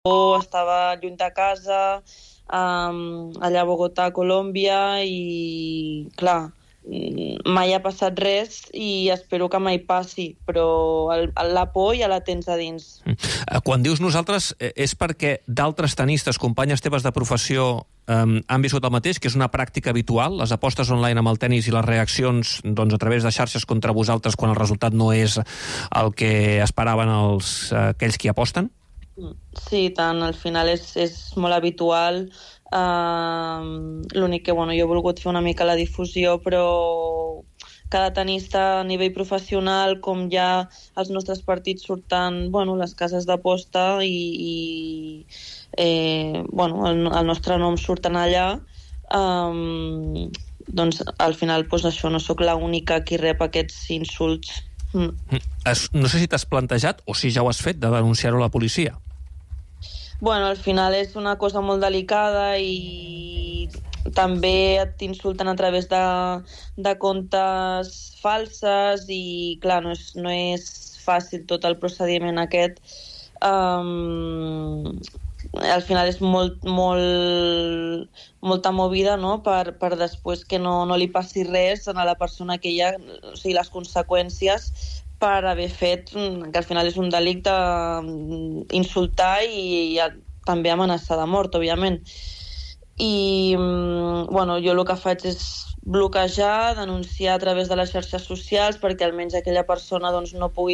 estava lluny de casa, allà a Bogotà, Colòmbia, i clar, mai ha passat res i espero que mai passi, però la por ja la tens a dins. Quan dius nosaltres, és perquè d'altres tenistes, companyes teves de professió, han viscut el mateix, que és una pràctica habitual, les apostes online amb el tenis i les reaccions a través de xarxes contra vosaltres quan el resultat no és el que esperaven aquells qui aposten? Sí, tant, al final és molt habitual. L'únic que jo he volgut fer una mica la difusió, però cada tenista a nivell professional, com ja els nostres partits surten les cases d'aposta i el nostre nom surten allà, doncs al final això no sóc l'única qui rep aquests insults. No sé si t'has plantejat, o si ja ho has fet, de denunciar-ho a la policia. Al final és una cosa molt delicada i també t'insulten a través de comptes falses i, clar, no és fàcil tot el procediment aquest. Al final és molta movida, no?, per després que no li passi res a la persona que hi ha, o sigui, les conseqüències per haver fet, que al final és un delicte, insultar i també amenaçar de mort, òbviament. I jo el que faig és bloquejar, denunciar a través de les xarxes socials perquè almenys aquella persona no pugui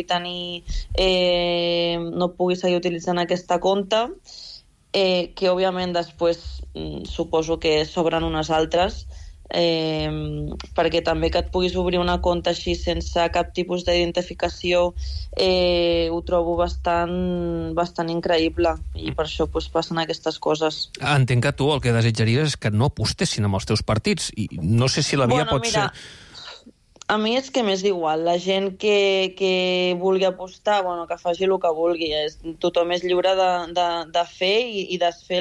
seguir utilitzant aquesta compte, que òbviament després suposo que s'obren unes altres, perquè també que et puguis obrir una compte així sense cap tipus d'identificació ho trobo bastant increïble i per això passen aquestes coses. Entenc que tu el que desitjaries és que no apostessin amb els teus partits i no sé si la via pot ser... A mi és que m'és igual, la gent que vulgui apostar, que faci el que vulgui, tothom és lliure de fer i desfer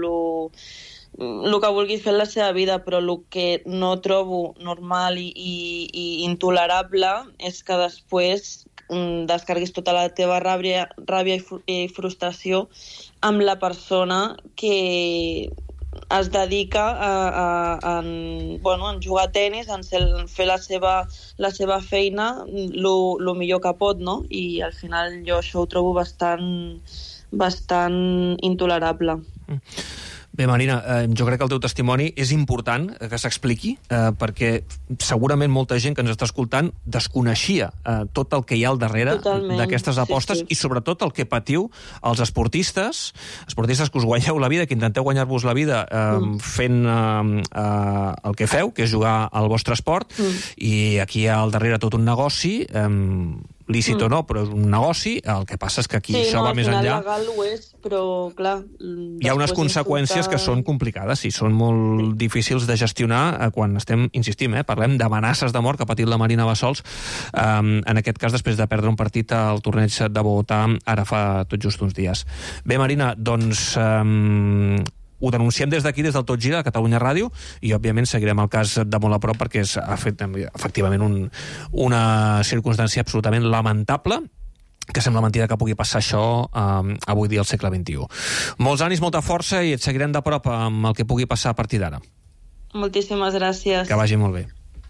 el que vulgui fer en la seva vida, però el que no trobo normal i intolerable és que després descarguis tota la teva ràbia i frustració amb la persona que es dedica a jugar a tenis, a fer la seva feina el millor que pot, no? I al final jo això ho trobo bastant intolerable. Bé, Marina, jo crec que el teu testimoni és important que s'expliqui, perquè segurament molta gent que ens està escoltant desconeixia tot el que hi ha al darrere d'aquestes apostes, i sobretot el que patiu els esportistes que us guanyeu la vida, que intenteu guanyar-vos la vida fent el que feu, que és jugar al vostre esport, i aquí hi ha al darrere tot un negoci, lícit o no, però és un negoci. El que passa és que aquí això va més enllà. Sí, legal ho és, però clar... Hi ha unes conseqüències que són complicades i són molt difícils de gestionar quan estem, insistim, parlem d'amenaces de mort que ha patit la Marina Bassols, en aquest cas després de perdre un partit al torneig de Bogotà ara fa tot just uns dies. Bé, Marina, doncs... ho denunciem des d'aquí, des del Tot Gira, a Catalunya Ràdio, i òbviament seguirem el cas de molt a prop perquè és efectivament una circumstància absolutament lamentable, que sembla mentida que pugui passar això avui dia al segle XXI. Molts ànims, molta força, i et seguirem de prop amb el que pugui passar a partir d'ara. Moltíssimes gràcies. Que vagi molt bé.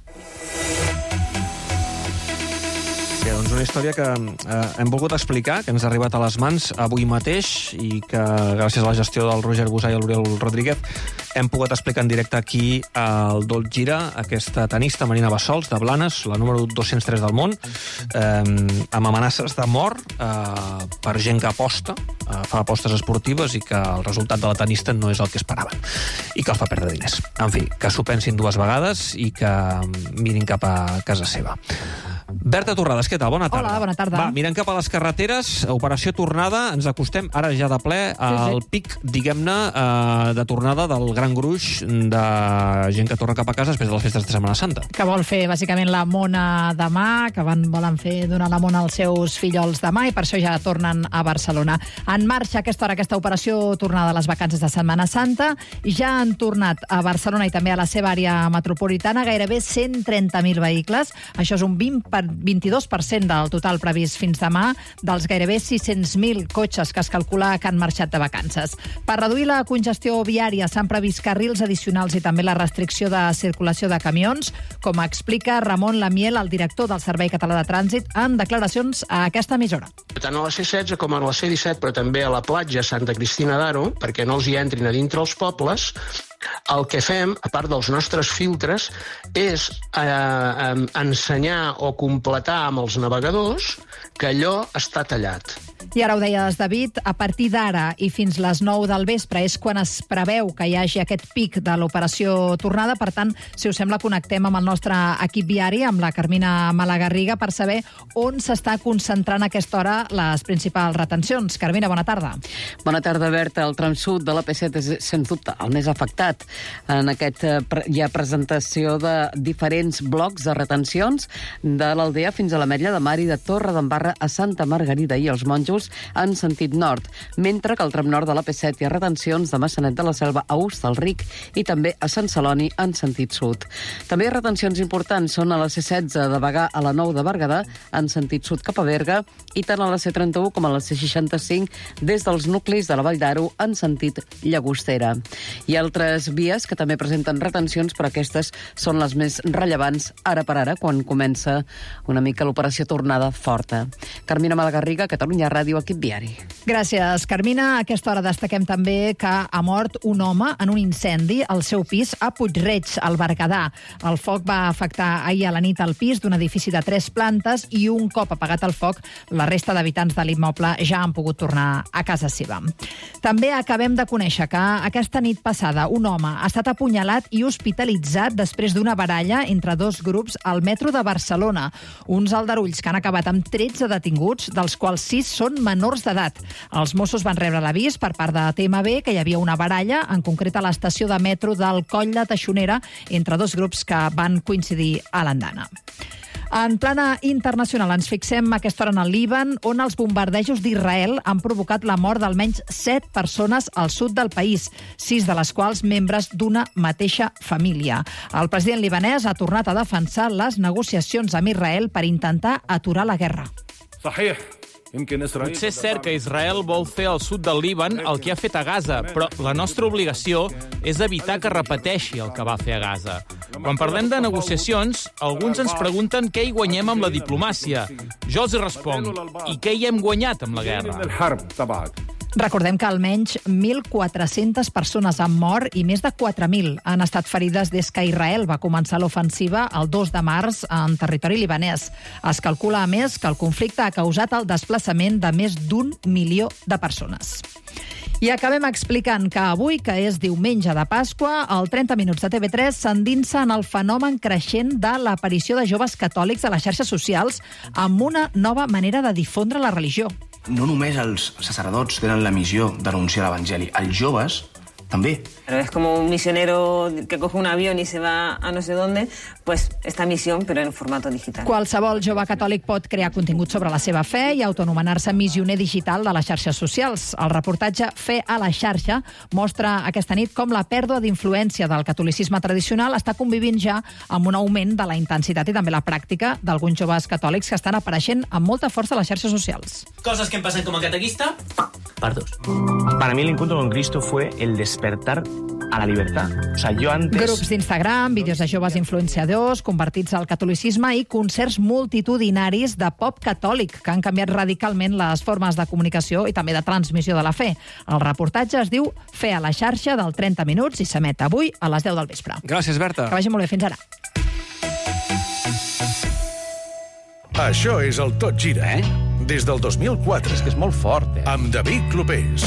Bé, doncs una història que hem volgut explicar, que ens ha arribat a les mans avui mateix i que gràcies a la gestió del Roger Busà i l'Oriol Rodríguez hem pogut explicar en directe aquí al Tot Gira aquesta tenista Marina Bassols de Blanes, la número 203 del món, amb amenaces de mort per gent que aposta, fa apostes esportives, i que el resultat de la tenista no és el que esperaven i que els fa perdre diners. En fi, que s'ho pensin dues vegades i que mirin cap a casa seva. Berta Torrades, què tal? Bona tarda. Hola, bona tarda. Va, mirant cap a les carreteres, operació tornada, ens acostem ara ja de ple al pic, diguem-ne, de tornada del gran gruix de gent que torna cap a casa després de les festes de Setmana Santa. Que vol fer, bàsicament, la mona demà, que volen fer donar la mona als seus fillols demà, i per això ja tornen a Barcelona. En marxa a aquesta hora aquesta operació tornada a les vacances de Setmana Santa, i ja han tornat a Barcelona i també a la seva àrea metropolitana gairebé 130.000 vehicles. Això és un 20% 22% del total previst fins demà, dels gairebé 600.000 cotxes que es calcula que han marxat de vacances. Per reduir la congestió viària s'han previst carrils addicionals i també la restricció de circulació de camions, com explica Ramon Lamiel, el director del Servei Català de Trànsit, en declaracions a aquesta emissora. Tant a la C16 com a la C17, però també a la platja Santa Cristina d'Aro, perquè no els hi entrin a dintre els pobles, el que fem, a part dels nostres filtres, és ensenyar o completar amb els navegadors que allò està tallat. I ara ho deies, David, a partir d'ara i fins les 9 del vespre és quan es preveu que hi hagi aquest pic de l'operació tornada. Per tant, si us sembla, connectem amb el nostre equip viari, amb la Carmina Malagarriga, per saber on s'està concentrant a aquesta hora les principals retencions. Carmina, bona tarda. Bona tarda, Berta. El tram sud de la P7 és, sens dubte, el més afectat. En aquest hi ha presentació de diferents blocs de retencions de l'Aldea fins a l'Ametlla de Mar i de Torredembarra a Santa Margarida i els Monjos en sentit nord, mentre que al tram nord de la P7 hi ha retencions de Maçanet de la Selva a Hostalric i també a Sant Celoni en sentit sud. També retencions importants són a la C16 de Bagà a la 9 de Berguedà en sentit sud cap a Berga i tant a la C31 com a la C65 des dels nuclis de la Vall d'Aro en sentit Llagostera. Hi ha altres vies que també presenten retencions, però aquestes són les més rellevants ara per ara, quan comença una mica l'operació tornada forta. Carmina Malagarriga, Catalunya Ràdio, equip viari. Gràcies, Carmina. A aquesta hora destaquem també que ha mort un home en un incendi al seu pis a Puig-reig, al Berguedà. El foc va afectar ahir a la nit al pis d'un edifici de 3 plantes i un cop apagat el foc, la resta d'habitants de l'immoble ja han pogut tornar a casa seva. També acabem de conèixer que aquesta nit passada un home ha estat apunyalat i hospitalitzat després d'una baralla entre dos grups al metro de Barcelona. Uns aldarulls que han acabat amb 13 detinguts, dels quals 6 són menors d'edat. Els Mossos van rebre l'avís per part de TMB que hi havia una baralla, en concret a l'estació de metro del Coll de Taixonera, entre dos grups que van coincidir a l'andana. En plana internacional ens fixem a aquesta hora en el Líban, on els bombardejos d'Israel han provocat la mort d'almenys 7 persones al sud del país, 6 de les quals membres d'una mateixa família. El president libanès ha tornat a defensar les negociacions amb Israel per intentar aturar la guerra. Potser és cert que Israel vol fer al sud del Líban el que ha fet a Gaza, però la nostra obligació és evitar que repeteixi el que va fer a Gaza. Quan parlem de negociacions, alguns ens pregunten què hi guanyem amb la diplomàcia. Jo els responc, i què hi hem guanyat amb la guerra? Recordem que almenys 1.400 persones han mort i més de 4.000 han estat ferides des que Israel va començar l'ofensiva el 2 de març en territori libanès. Es calcula, a més, que el conflicte ha causat el desplaçament de més d'1 milió de persones. I acabem explicant que avui, que és diumenge de Pasqua, el 30 Minuts de TV3 s'endinsa en el fenomen creixent de l'aparició de joves catòlics a les xarxes socials amb una nova manera de difondre la religió. No només els sacerdots tenen la missió d'anunciar l'Evangeli, els joves també. Pero es como un misionero que coge un avión y se va a no sé dónde, pues esta misión, pero en formato digital. Qualsevol jove catòlic pot crear contingut sobre la seva fe i autoanomenar-se missioner digital de les xarxes socials. El reportatge Fe a la xarxa mostra aquesta nit com la pèrdua d'influència del catolicisme tradicional està convivint ja amb un augment de la intensitat i també la pràctica d'alguns joves catòlics que estan apareixent amb molta força a les xarxes socials. Cosas que pasan como catequista, pardos. Para mí el encuentro con Cristo fue el despertar a la libertad. O sea, yo antes... Grups d'Instagram, vídeos de joves influenciadors, convertits al catolicisme i concerts multitudinaris de pop catòlic que han canviat radicalment les formes de comunicació i també de transmissió de la fe. El reportatge es diu Fe a la xarxa, del 30 Minuts, i s'emet avui a les 10 del vespre. Gràcies, Berta. Que vagi molt bé. Fins ara. Això és el Tot Gira, des del 2004. És que és molt fort, Amb David Clopés.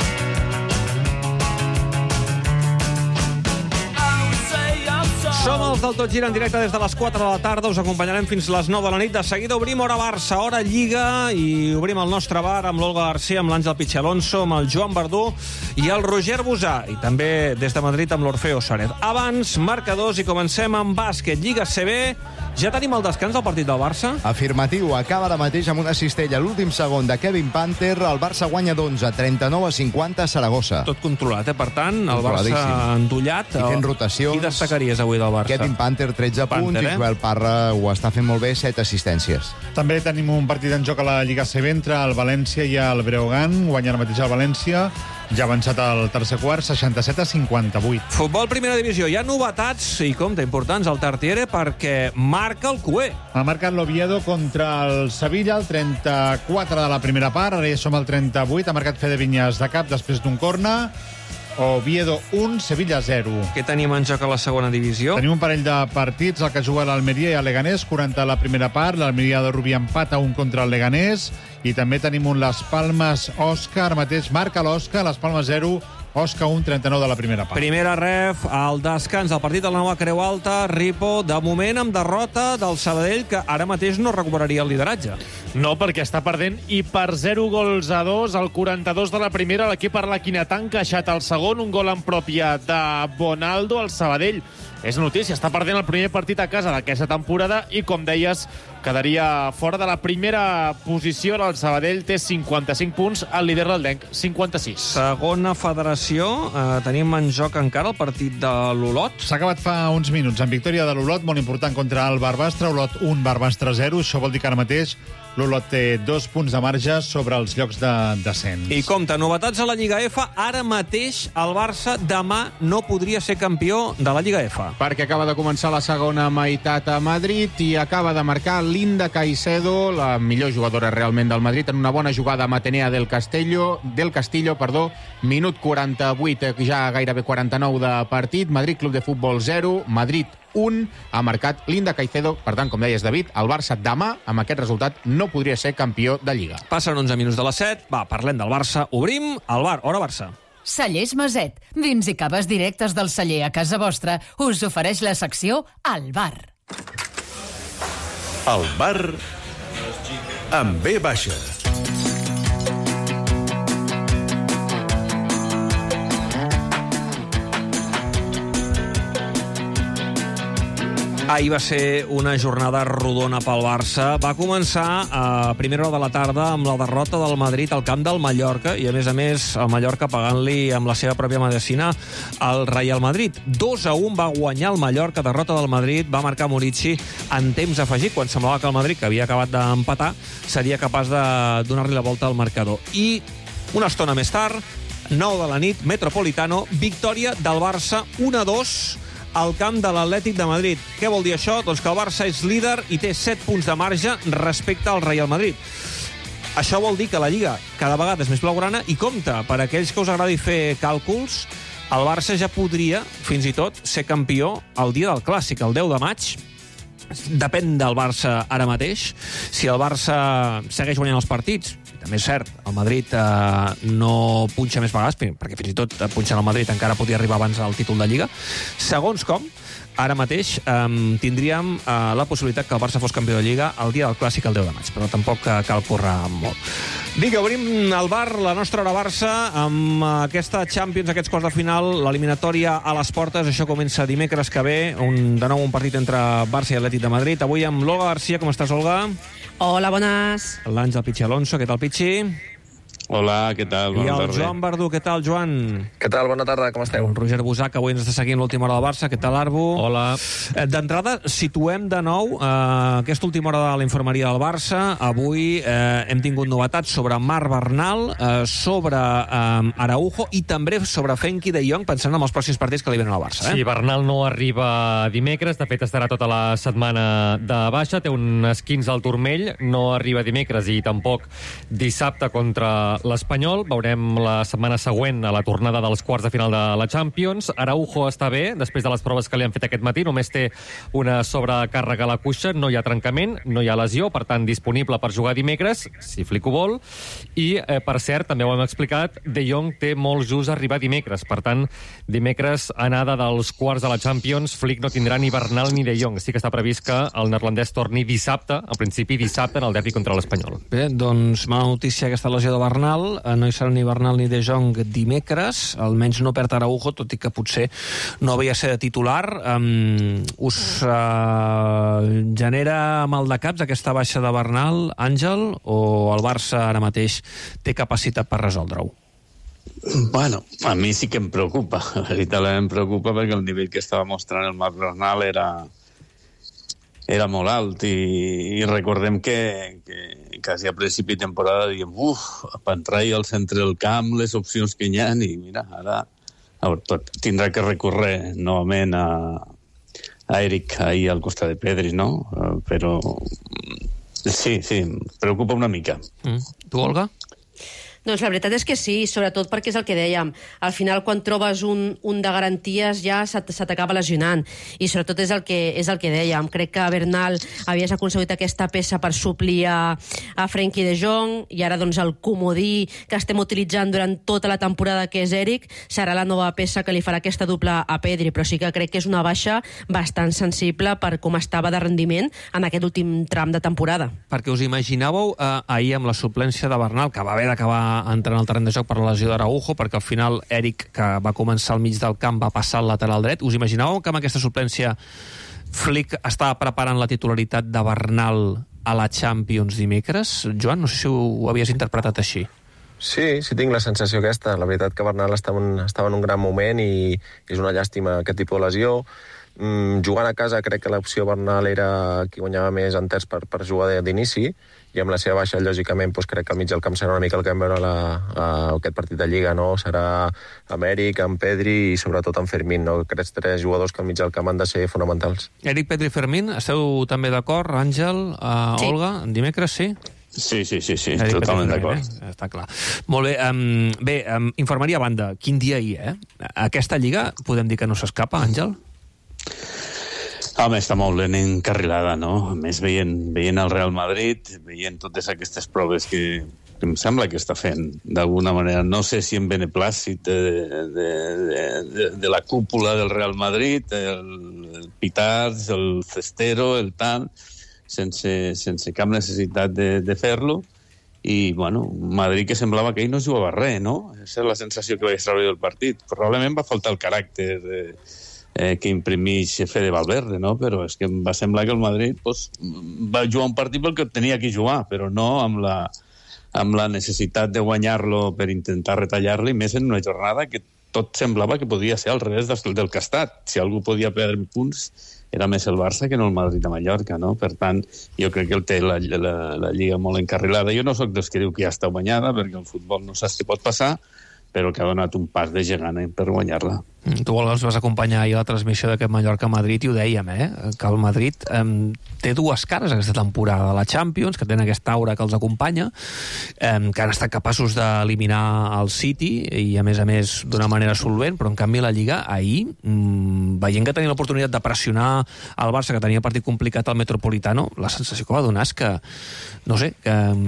Som el finals del Tot Gira en directe des de les 4 de la tarda. Us acompanyarem fins les 9 de la nit. De seguida obrim Hora Barça, Hora Lliga, i obrim el nostre bar amb l'Olga Garcia, amb l'Àngel Pichi Alonso, amb el Joan Verdú i el Roger Busà. I també des de Madrid amb l'Orfeo Suárez. Abans, marcadors, i comencem amb bàsquet. Lliga CB. Ja tenim el descans del partit del Barça? Afirmatiu. Acaba ara mateix amb una cistella a l'últim segon de Kevin Panther. El Barça guanya d'11, 39-50 a Saragossa. Tot controlat, Per tant, el Barça endollat. I fent rotacions. Qui destacaries avui del Barça? Kevin Panther, 13 punts, i Joel Parra ho està fent molt bé, 7 assistències. També tenim un partit en joc a la Lliga CB entre el València i el Breogán. Guanya ara mateix el València. Ja ha avançat el tercer quart, 67-58. Futbol Primera Divisió. Hi ha novetats, i compte, importants al Tartiere, perquè marca el Cué. Ha marcat l'Oviedo contra el Sevilla, el 34 de la primera part. Ara ja som al 38. Ha marcat Fede Vinyes de cap després d'un corner. Oviedo 1, Sevilla 0. Què tenim en joc a la segona divisió? Tenim un parell de partits, el que juga l'Almeria i el Leganés, 40 a la primera part. L'Almeria de Rubí empata 1 contra el Leganés. I també tenim un Las Palmas Òscar, mateix marca l'Òscar, Las Palmas 0, Òscar 1, 39 de la primera part. Primera ref, al descans, el partit de la nova Creu Alta, Ripo, de moment amb derrota del Sabadell, que ara mateix no recuperaria el lideratge. No, perquè està perdent, i per 0-2, al 42 de la primera, l'equip arlequinat ha encaixat el segon, un gol en pròpia de Bonaldo, al Sabadell. És notícia, està perdent el primer partit a casa d'aquesta temporada i, com deies, quedaria fora de la primera posició. El Sabadell té 55 punts, el líder l'Eldenc 56. Segona federació, tenim en joc encara el partit de l'Olot. S'ha acabat fa uns minuts, en victòria de l'Olot, molt important contra el Barbastre. Olot 1, Barbastre 0. Això vol dir que ara mateix l'Olot té 2 punts de marge sobre els llocs de descens. I compte, novetats a la Lliga F. Ara mateix el Barça demà no podria ser campió de la Lliga F. Perquè acaba de començar la segona meitat a Madrid i acaba de marcar Linda Caicedo, la millor jugadora realment del Madrid, en una bona jugada amb Atenea del Castillo, minut 48, ja gairebé 49 de partit. Madrid Club de Futbol 0, Madrid 1, ha marcat Linda Caicedo. Per tant, com deies, David, el Barça demà, amb aquest resultat, no podria ser campió de Lliga. Passen 11 minuts de les 7. Va, parlem del Barça. Obrim el bar. Hora Barça. Cellers Maset. Vins i caves directes del celler a casa vostra. Us ofereix la secció Al Bar. El bar amb B baixa. Ahir va ser una jornada rodona pel Barça. Va començar a primera hora de la tarda amb la derrota del Madrid al camp del Mallorca, i a més, el Mallorca pagant-li amb la seva pròpia medicina al Real Madrid. 2-1 va guanyar el Mallorca, derrota del Madrid. Va marcar Murici en temps afegit, quan semblava que el Madrid, que havia acabat d'empatar, seria capaç de donar-li la volta al marcador. I una estona més tard, 9 de la nit, Metropolitano, victòria del Barça 1-2 al camp de l'Atlètic de Madrid. Què vol dir això? Doncs que el Barça és líder i té 7 punts de marge respecte al Real Madrid. Això vol dir que la Lliga cada vegada és més blaugrana, i compte, per aquells que us agradi fer càlculs, el Barça ja podria, fins i tot, ser campió el dia del Clàssic, el 10 de maig. Depèn del Barça ara mateix. Si el Barça segueix guanyant els partits, també és cert, el Madrid no punxa més vegades, perquè fins i tot punxant el Madrid encara podia arribar abans al títol de Lliga. Segons com, ara mateix tindríem la possibilitat que el Barça fos campió de Lliga el dia del Clàssic, el 10 de maig, però tampoc cal córrer molt. Vinga, obrim el bar, la nostra Hora Barça, amb aquesta Champions, aquests quarts de final, l'eliminatòria a les portes. Això comença dimecres que ve, de nou un partit entre Barça i Atlètic de Madrid. Avui amb l'Olga Garcia. Com estàs, Olga? Hola, bones. L'Àngel Pichi Alonso. Què tal, Pichi? Hola, què tal? Bona tarda. I el Joan Verdú. Què tal, Joan? Què tal? Bona tarda, com esteu? El Roger Busà, que avui ens està seguint l'última hora del Barça. Què tal, Arbu? Hola. D'entrada, situem de nou aquesta última hora de la infermeria del Barça. Avui hem tingut novetats sobre Marc Bernal, sobre Araujo i també sobre Frenkie de Jong, pensant en els pròxims partits que li venen al Barça. Sí, Bernal no arriba dimecres, de fet estarà tota la setmana de baixa, té un esquins al turmell, no arriba dimecres i tampoc dissabte contra l'Espanyol. Veurem la setmana següent a la tornada dels quarts de final de la Champions. Araujo està bé, després de les proves que li han fet aquest matí. Només té una sobrecàrrega a la cuixa, no hi ha trencament, no hi ha lesió, per tant, disponible per jugar dimecres, si Flick ho vol. I, per cert, també ho hem explicat, De Jong té molt just arribar dimecres. Per tant, dimecres, anada dels quarts de la Champions, Flick no tindrà ni Bernal ni De Jong. Sí que està previst que el neerlandès torni dissabte, en principi dissabte, en el derbi contra l'Espanyol. Bé, doncs, mala notícia aquesta lesió de Bernal. No hi serà ni Bernal ni De Jong dimecres. Almenys no perd Araujo, tot i que potser no havia de ser de titular. Us genera mal de caps aquesta baixa de Bernal, Àngel, o el Barça ara mateix té capacitat per resoldre-ho? Bueno, a mi sí que em preocupa. Veritablement em preocupa perquè el nivell que estava mostrant el Marc Bernal era molt alt i recordem que quasi a principi de temporada diem per entrar al centre del camp les opcions que hi ha i mira, ara tindrà que recórrer novament a Eric ahí al costat de Pedri, no? Però sí, em preocupa una mica. Tu, Olga? Doncs la veritat és que sí, sobretot perquè és el que dèiem. Al final, quan trobes un de garanties, ja se t'acaba lesionant. I sobretot és el que dèiem. Crec que Bernal havies aconseguit aquesta peça per suplir a Frenkie de Jong, i ara doncs el comodí que estem utilitzant durant tota la temporada, que és Eric, serà la nova peça que li farà aquesta dupla a Pedri. Però sí que crec que és una baixa bastant sensible per com estava de rendiment en aquest últim tram de temporada. Perquè us imaginàveu ahir amb la suplència de Bernal, que va haver d'acabar entrant al terreny de joc per la lesió d'Araujo, perquè al final Eric, que va començar al mig del camp, va passar al lateral dret. Us imaginàveu que amb aquesta suplència Flick estava preparant la titularitat de Bernal a la Champions dimecres? Joan, no sé si ho havies interpretat així. Sí, tinc la sensació aquesta. La veritat que Bernal estava en un gran moment i és una llàstima aquest tipus de lesió. Jugant a casa crec que l'opció Bernal era qui guanyava més enters per jugar d'inici, i amb la seva baixa, lògicament, crec que al mig del camp serà una mica el que vam veure aquest partit de Lliga, no? Serà amb Eric, amb Pedri i sobretot amb Fermín, no? Aquests tres jugadors que al mig del camp han de ser fonamentals. Eric, Pedri i Fermín, esteu també d'acord, Àngel, sí. Olga, dimecres, sí? Sí, totalment d'acord. Està clar. Molt bé. Infermeria a banda, quin dia hi, Aquesta Lliga podem dir que no s'escapa, Àngel? Home, està molt ben encarrilada, no? A més, veient el Real Madrid, veient totes aquestes proves que em sembla que està fent, d'alguna manera, no sé si en beneplàcit de la cúpula del Real Madrid, el Pitards, el Cestero, el tant, sense cap necessitat de fer-lo, i, bueno, Madrid que semblava que ell no jugava res, no? Aquesta és la sensació que vaig treure del partit. Probablement va faltar el caràcter que imprimeix Fede Valverde, no? Però és que em va semblar que el Madrid va jugar un partit perquè tenia que jugar, però no amb la necessitat de guanyar-lo per intentar retallar-lo, i més en una jornada que tot semblava que podia ser al revés del que ha estat. Si algú podia perdre punts, era més el Barça que no el Madrid a Mallorca, no? Per tant, jo crec que el té la Lliga molt encarrilada. Jo no sóc dels que diu que ja està guanyada, perquè el futbol no saps què pot passar, però que ha donat un pas de gegant per guanyar-la. Tu ens vas acompanyar ahir a la transmissió d'aquest Mallorca-Madrid i ho dèiem, que el Madrid té dues cares aquesta temporada. La Champions, que tenen aquesta aura que els acompanya, que han estat capaços d'eliminar el City i, a més, d'una manera solvent, però en canvi la Lliga ahir, veient que tenien l'oportunitat de pressionar el Barça, que tenia partit complicat al Metropolitano, la sensació que va donar és que, no sé,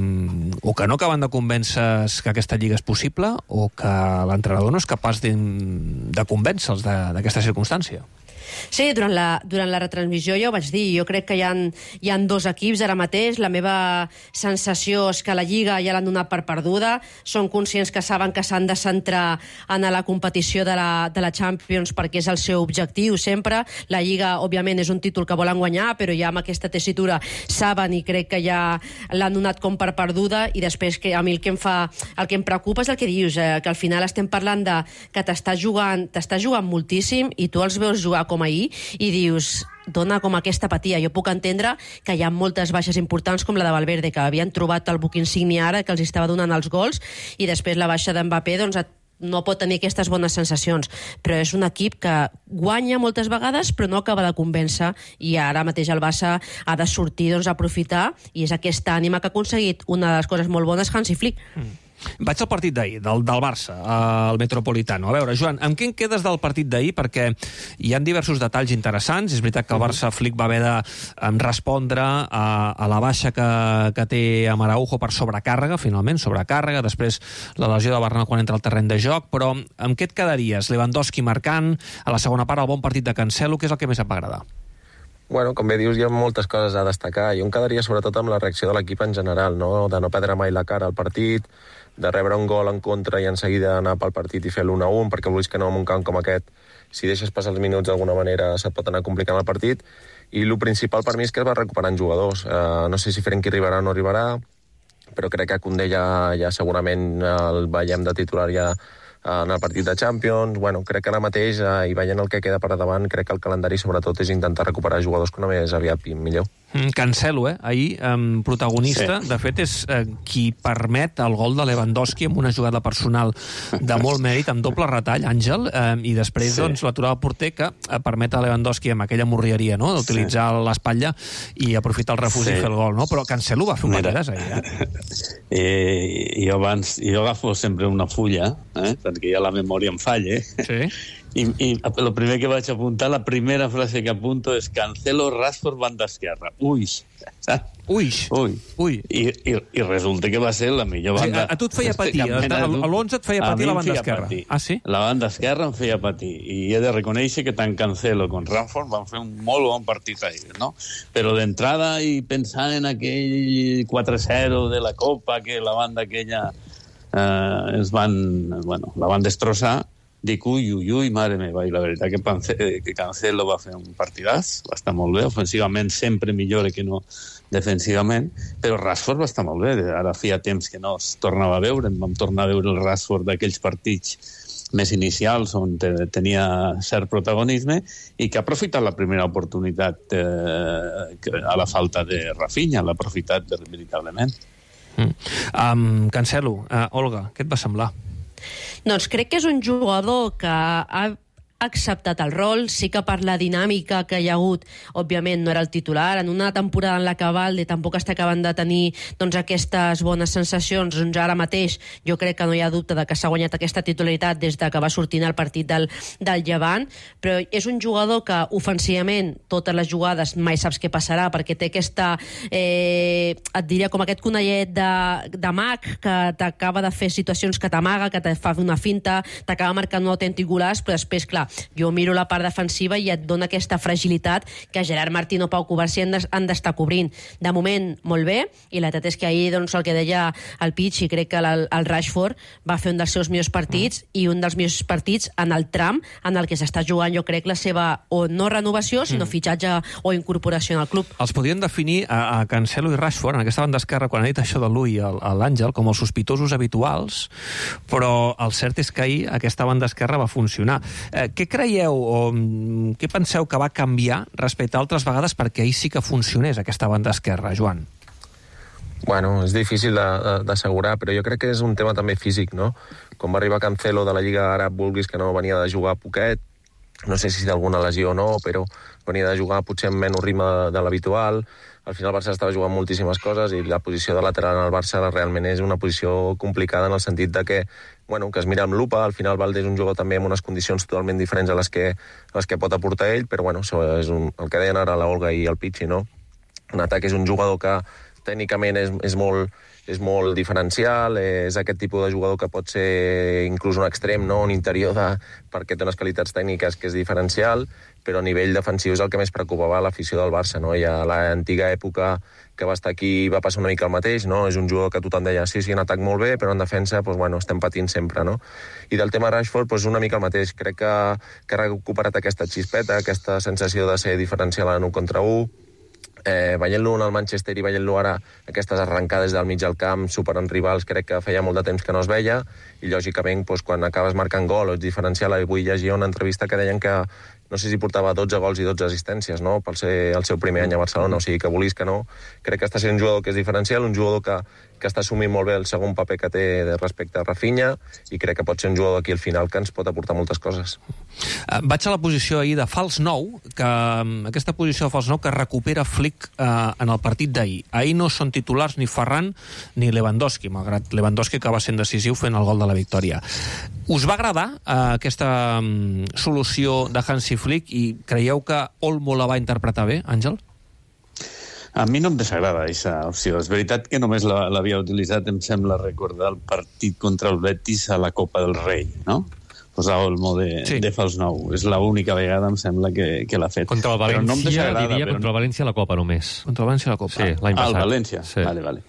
o que no acaben de convèncer que aquesta Lliga és possible, o que l'entrenador no és capaç de convèncer-los d'aquesta circumstància. Sí, durant la retransmissió ja ho vaig dir. Jo crec que hi ha dos equips ara mateix. La meva sensació és que la Lliga ja l'han donat per perduda. Són conscients que saben que s'han de centrar en la competició de la Champions perquè és el seu objectiu sempre. La Lliga, òbviament, és un títol que volen guanyar, però ja amb aquesta tessitura saben i crec que ja l'han donat com per perduda. I després, que a mi el que em preocupa és el que dius, que al final estem parlant de que t'estàs jugant moltíssim i tu els veus jugar com ahir i dius, dona com aquesta apatia. Jo puc entendre que hi ha moltes baixes importants com la de Valverde, que havien trobat el buc insígnia ara, que els estava donant els gols, i després la baixa d'Mbappé doncs, no pot tenir aquestes bones sensacions. Però és un equip que guanya moltes vegades però no acaba de convèncer, i ara mateix el Barça ha de sortir a aprofitar, i és aquesta ànima que ha aconseguit una de les coses molt bones Hansi Flick. Vaig al partit d'ahir, del Barça, al Metropolitano. A veure, Joan, amb què en quedes del partit d'ahir? Perquè hi ha diversos detalls interessants. És veritat que el Barça Flick va haver de respondre a la baixa que té amb Araujo per sobrecàrrega, finalment, sobrecàrrega, després la lesió de Bernal quan entra al terreny de joc, però amb què et quedaries? Lewandowski marcant, a la segona part el bon partit de Cancelo, què és el que més et va agradar? Bueno, com bé dius, hi ha moltes coses a destacar. Jo em quedaria sobretot amb la reacció de l'equip en general, no? De no perdre mai la cara al partit, de rebre un gol en contra i en seguida anar pel partit i fer l'1-1, perquè vulguis que no, en un camp com aquest, si deixes passar els minuts d'alguna manera se't pot anar complicant el partit. I el principal per mi és que es va recuperant jugadors. No sé si Frenkie arribarà o no arribarà, però crec que Koundé ja segurament el veiem de titular ja en el partit de Champions. Bueno, crec que ara mateix, i veient el que queda per davant, crec que el calendari sobretot és intentar recuperar jugadors que no més aviat millor. Cancelo, ahir, protagonista, sí. De fet és qui permet el gol de Lewandowski amb una jugada personal de molt mèrit, amb doble retall, Àngel, i després sí. Doncs l'aturada del porter que permet a Lewandowski amb aquella morrieria, no?, d'utilitzar l'espatlla i aprofitar el refugi i fer el gol, no? Però Cancelo va fer un partidàs ahir, Jo agafo sempre una fulla, perquè ja la memòria em falla, Sí. I el primer que vaig apuntar, la primera frase que apunto és Cancelo, Rashford, banda esquerra. Ui. I resulta que va ser la millor banda. A tu et feia patir, a l'11 et feia patir la banda esquerra. Ah, sí? La banda esquerra em feia patir. I he de reconèixer que tant Cancelo com Rashford van fer un molt bon partit ahir, no? Però d'entrada, i pensant en aquell 4-0 de la Copa, que la banda aquella la van destrossar, dic, ui, mare meva, i la veritat que Cancelo va fer un partidàs, va estar molt bé, ofensivament sempre millora que no defensivament, però Rashford va estar molt bé, ara feia temps que no es tornava a veure, vam tornar a veure el Rashford d'aquells partits més inicials on tenia cert protagonisme i que ha aprofitat la primera oportunitat a la falta de Rafinha, l'ha aprofitat veritablement. Cancelo, Olga, què et va semblar? Doncs crec que és un jugador que ha acceptat el rol, sí que per la dinàmica que hi ha hagut, òbviament no era el titular, en una temporada en la que Valde tampoc està acabant de tenir aquestes bones sensacions, doncs ara mateix jo crec que no hi ha dubte de que s'ha guanyat aquesta titularitat des de que va sortir el partit del Llevant, però és un jugador que ofensivament totes les jugades mai saps què passarà, perquè té aquesta et diria com aquest conellet de mag que t'acaba de fer situacions que t'amaga, que te fa una finta, t'acaba marcant un autèntic golaç, però després, clar, jo miro la part defensiva i et dona aquesta fragilitat que Gerard Martín o Pau Cubarsí han d'estar cobrint. De moment, molt bé, i la veritat és que ahir, doncs, el que deia el Pitch, i crec que el Rashford va fer un dels seus millors partits i un dels millors partits en el tram en el que s'està jugant, jo crec, la seva o no renovació, sinó fitxatge o incorporació en el club. Els podien definir a Cancelo i Rashford, en aquesta banda esquerra, quan ha dit això de l'Ui a l'Àngel, com els sospitosos habituals, però el cert és que ahir aquesta banda esquerra va funcionar. Què creieu o què penseu que va canviar respecte a altres vegades perquè ahir sí que funcionés aquesta banda esquerra, Joan? Bueno, és difícil d'assegurar, però jo crec que és un tema també físic, no? Com va arribar Cancelo de la Lliga Àrab, vulguis que no venia de jugar poquet, no sé si d'alguna lesió o no, però venia de jugar potser amb menys ritme de l'habitual. Al final el Barça estava jugant moltíssimes coses i la posició de lateral en el Barça realment és una posició complicada en el sentit de que es mira amb lupa. Al final Valde és un jugador també amb unes condicions totalment diferents a les que pot aportar ell, però això és el que deien ara la Olga i el Pichi, no? En atac és un jugador que tècnicament és molt diferencial, és aquest tipus de jugador que pot ser inclús un extrem, no? Un interior perquè té unes qualitats tècniques que és diferencial, però a nivell defensiu és el que més preocupava l'afició del Barça, no? I a l'antiga època que va estar aquí va passar una mica el mateix, no? És un jugador que tothom deia, sí, en atac molt bé, però en defensa, estem patint sempre, no? I del tema Rashford, una mica el mateix. Crec que ha recuperat aquesta xispeta, aquesta sensació de ser diferencial en 1 contra 1, veient-lo en el Manchester i veient-lo ara aquestes arrencades del mig del camp, superant rivals, crec que feia molt de temps que no es veia, i lògicament quan acabes marcant gol o ets diferencial, avui llegia una entrevista que deien que no sé si portava 12 gols i 12 assistències, no?, pel ser el seu primer any a Barcelona, o sigui que vulguis que no, crec que està sent un jugador que és diferencial, un jugador que està assumint molt bé el segon paper que té respecte a Rafinha, i crec que pot ser un jugador aquí al final que ens pot aportar moltes coses. Vaig a la posició ahir de fals nou, aquesta posició de fals nou que recupera Flick en el partit d'ahir. Ahir no són titulars ni Ferran ni Lewandowski, malgrat Lewandowski que va ser decisiu fent el gol de la victòria. Us va agradar aquesta solució de Hansi Flick i creieu que Olmo la va interpretar bé, Àngel? A mi no em desagrada aquesta opció. És veritat que només l'havia utilitzat, em sembla recordar, el partit contra el Betis a la Copa del Rei, no? Posar Olmo de fals nou. És l'única vegada, em sembla, que l'ha fet. Contra el València, contra el València a la Copa només. Contra el València a la Copa. Sí, l'any passat. El València? Sí. Vale.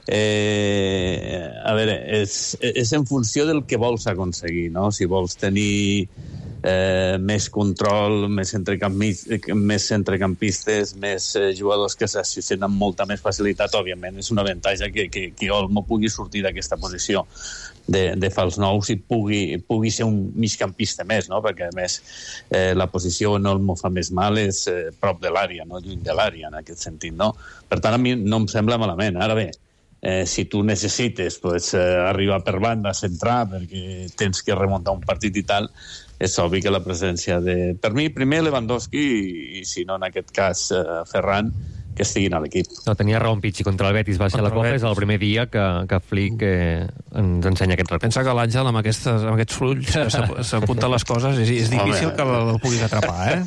A veure, és en funció del que vols aconseguir, no? Si vols tenir més control, més centrecampistes, més jugadors que s'associen amb molta més facilitat, òbviament és un avantatge que Olmo pugui sortir d'aquesta posició de fals nous i pugui ser un migcampista més, no? Perquè a més la posició on Olmo fa més mal és prop de l'àrea, no? Lluny de l'àrea en aquest sentit, no? Per tant, a mi no em sembla malament. Ara bé, si tu necessites arribar per banda, centrar, perquè tens que remuntar un partit i tal, és obvi que la presència per mi, primer Lewandowski i si no, en aquest cas, Ferran, que estiguin a l'equip. No, tenia raó en Pichi, contra el Betis va ser la Copa, és el primer dia que Flick ens ensenya aquest recurs. Pensa que l'Àngel amb aquests fulls s'apunta les coses, és difícil que el puguin atrapar,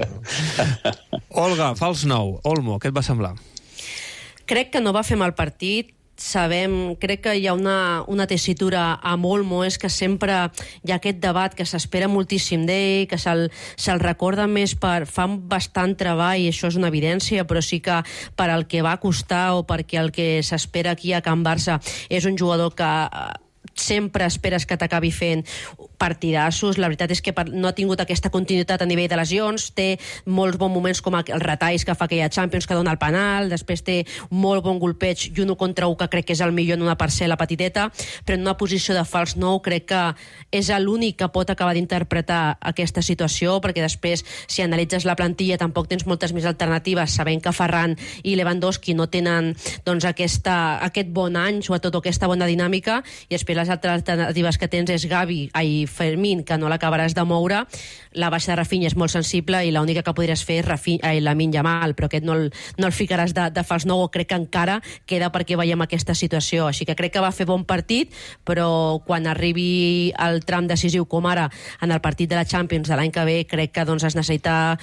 Olga, fals nou, Olmo, què et va semblar? Crec que no va fer mal partit. Crec que hi ha una tessitura amb Olmo, és que sempre hi ha aquest debat que s'espera moltíssim d'ell, que se'l recorda més fa bastant treball, i això és una evidència, però sí que per al que va costar o perquè el que s'espera aquí a Can Barça és un jugador que sempre esperes que t'acabi fent partidassos. La veritat és que no ha tingut aquesta continuïtat a nivell de lesions, té molts bons moments com els retalls que fa aquella Champions que dona el penal, després té molt bon golpeig i un 1 contra 1 que crec que és el millor en una parcel·la petiteta, però en una posició de fals nou crec que és l'únic que pot acabar d'interpretar aquesta situació, perquè després si analitzes la plantilla tampoc tens moltes més alternatives, sabent que Ferran i Lewandowski no tenen aquest bon any, sobretot aquesta bona dinàmica, i després les altres alternatives que tens és Fermín, que no l'acabaràs de moure. La baixa de Rafinha és molt sensible i l'única que podries fer és Lamine Yamal, però aquest no el ficaràs de fals nou, o crec que encara queda perquè veiem aquesta situació. Així que crec que va fer bon partit, però quan arribi el tram decisiu, com ara en el partit de la Champions de l'any que ve, crec que es necessita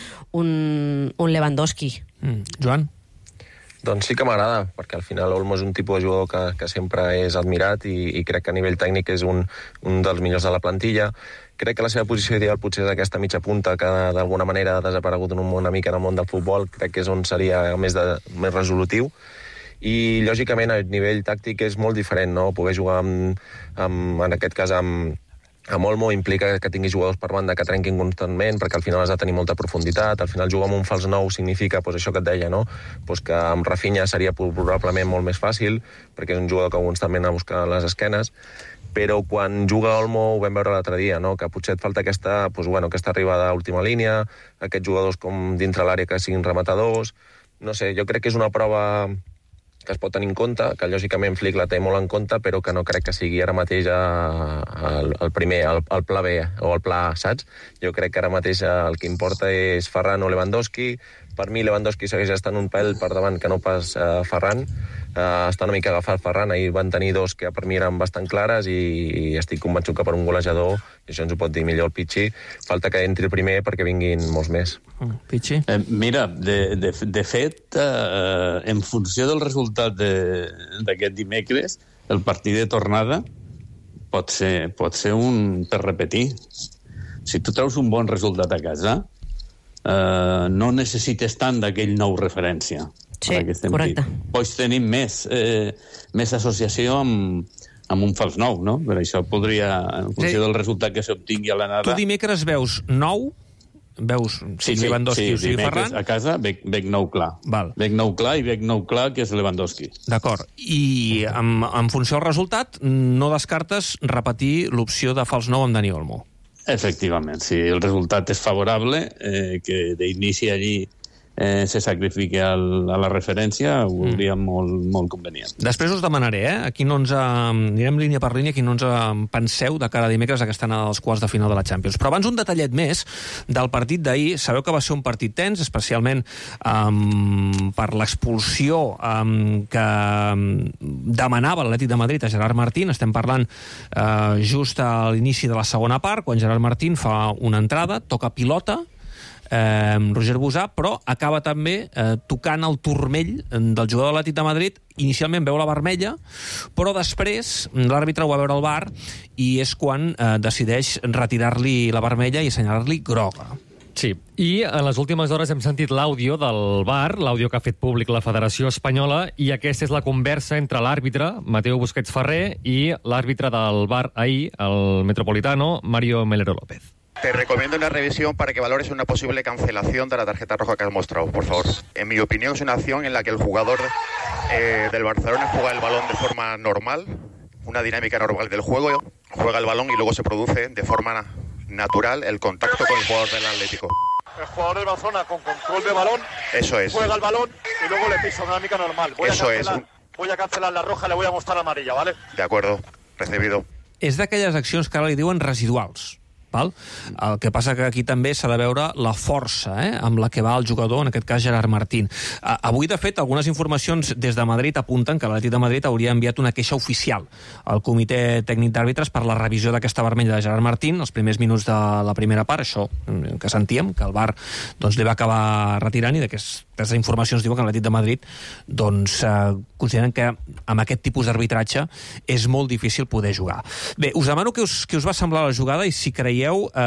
un Lewandowski. Joan? Doncs sí que m'agrada, perquè al final Olmo és un tipus de jugador que sempre és admirat i crec que a nivell tècnic és un dels millors de la plantilla. Crec que la seva posició ideal potser és aquesta mitja punta que d'alguna manera ha desaparegut una mica en el món del futbol, crec que és on seria més resolutiu. I lògicament a nivell tàctic és molt diferent, no? Poder jugar en aquest cas amb Olmo implica que tinguis jugadors per banda que trenquin constantment, perquè al final has de tenir molta profunditat. Al final jugar amb un fals nou significa això que et deia, no? Que amb Rafinha seria probablement molt més fàcil, perquè és un jugador que constantment ha buscat les esquenes, però quan juga Olmo ho vam veure l'altre dia, no? Que potser et falta aquesta arribada a última línia, aquests jugadors com dintre l'àrea que siguin rematadors. No sé, jo crec que és una prova que es pot tenir en compte, que lògicament Flick la té molt en compte, però que no crec que sigui ara mateix el primer, el pla B o el pla A, saps? Jo crec que ara mateix el que importa és Ferran o Lewandowski. Per mi Lewandowski segueix estant un pèl per davant que no pas Ferran. Està una mica agafat Ferran, ahir van tenir dos que per mi eren bastant clares i estic convençut que per un golejador, i això ens ho pot dir millor el Pichi, falta que entri el primer perquè vinguin molts més. Pichi? Mira, de fet, en funció del resultat d'aquest dimecres, el partit de tornada pot ser un per repetir. Si tu treus un bon resultat a casa, no necessites tant d'aquell nou referència. Sí, correcte. Pots tenir més associació amb un fals nou, no? Per això podria, en funció del resultat que s'obtingui a l'anada... Tu dimecres veus 9, veus Lewandowski o Ferran... A casa veig 9 clar. Veig 9 clar i veig 9 clar que és Lewandowski. D'acord. I en funció del resultat no descartes repetir l'opció de fals nou amb Dani Olmo. Efectivament, si el resultat és favorable, que d'inici allí se sacrifiqui a la referència, ho veuria molt convenient. Després us demanaré, aquí no ens anirem línia per línia, aquí no ens penseu de cara a dimecres aquesta anada dels quarts de final de la Champions. Però abans un detallet més del partit d'ahir. Sabeu que va ser un partit tens, especialment per l'expulsió que demanava l'Atlètic de Madrid a Gerard Martín. Estem parlant just a l'inici de la segona part, quan Gerard Martín fa una entrada, toca pilota, Roger Busà, però acaba també tocant el turmell del jugador de l'Atlètic de Madrid. Inicialment veu la vermella, però després l'àrbitre ho va veure al VAR i és quan decideix retirar-li la vermella i assenyalar-li groga. Sí, i en les últimes hores hem sentit l'àudio del VAR, l'àudio que ha fet públic la Federació Espanyola, i aquesta és la conversa entre l'àrbitre, Mateo Busquets Ferrer, i l'àrbitre del VAR ahir, el Metropolitano, Mario Melero López. Te recomiendo una revisión para que valores una posible cancelación de la tarjeta roja que has mostrado, por favor. En mi opinión, es una acción en la que el jugador del Barcelona juega el balón de forma normal, una dinámica normal del juego, juega el balón y luego se produce de forma natural el contacto con el jugador del Atlético. El jugador del Barcelona con control de balón, eso es, juega el balón y luego le pisa una dinámica normal. Voy a cancelar la roja, le voy a mostrar la amarilla, ¿vale? De acuerdo, recibido. És d'aquelles accions que ara li diuen residuals. Val? El que passa que aquí també s'ha de veure la força amb la que va el jugador, en aquest cas Gerard Martín. Avui, de fet, algunes informacions des de Madrid apunten que l'Atlètic de Madrid hauria enviat una queixa oficial al comitè tècnic d'àrbitres per la revisió d'aquesta vermella de Gerard Martín els primers minuts de la primera part, això que sentíem, que el VAR li va acabar retirant, i d'aquestes informacions diuen que l'Atlètic de Madrid consideren que amb aquest tipus d'arbitratge és molt difícil poder jugar. Bé, us demano que us va semblar la jugada i si creieu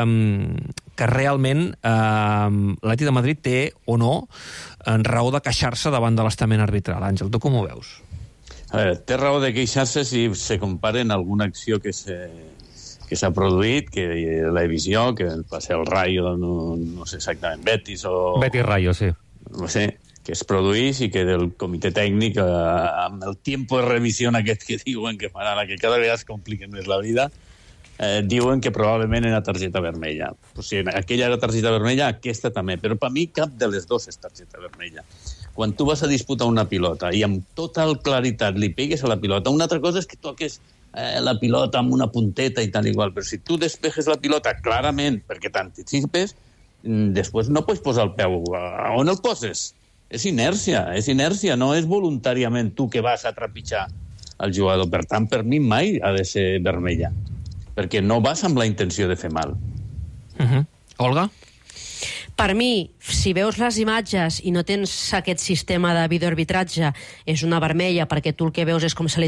que realment l'Atlètic de Madrid té o no raó de queixar-se davant de l'estament arbitral. Àngel, tu com ho veus? A veure, té raó de queixar-se si se compara en alguna acció que s'ha produït, que la visió, que va ser el Rayo, no sé exactament, Betis o... Betis Rayo, sí. No sé, que es produís i que del comitè tècnic, amb el tiempo de revisió aquest que diuen que faran, que cada vegada es compliquen més la vida, diuen que probablement era targeta vermella. O sigui, aquella era targeta vermella, aquesta també, però per mi cap de les dues és targeta vermella. Quan tu vas a disputar una pilota i amb total claritat li pegues a la pilota, una altra cosa és que toques la pilota amb una punteta i tal igual, però si tu despejes la pilota clarament perquè t'anticipes, després no pots posar el peu. On el poses? És inèrcia, no és voluntàriament tu que vas a trepitjar el jugador. Per tant, per mi mai ha de ser vermella, perquè no vas amb la intenció de fer mal. Olga? Per mi, si veus les imatges i no tens aquest sistema de videoarbitratge, és una vermella, perquè tu el que veus és com se li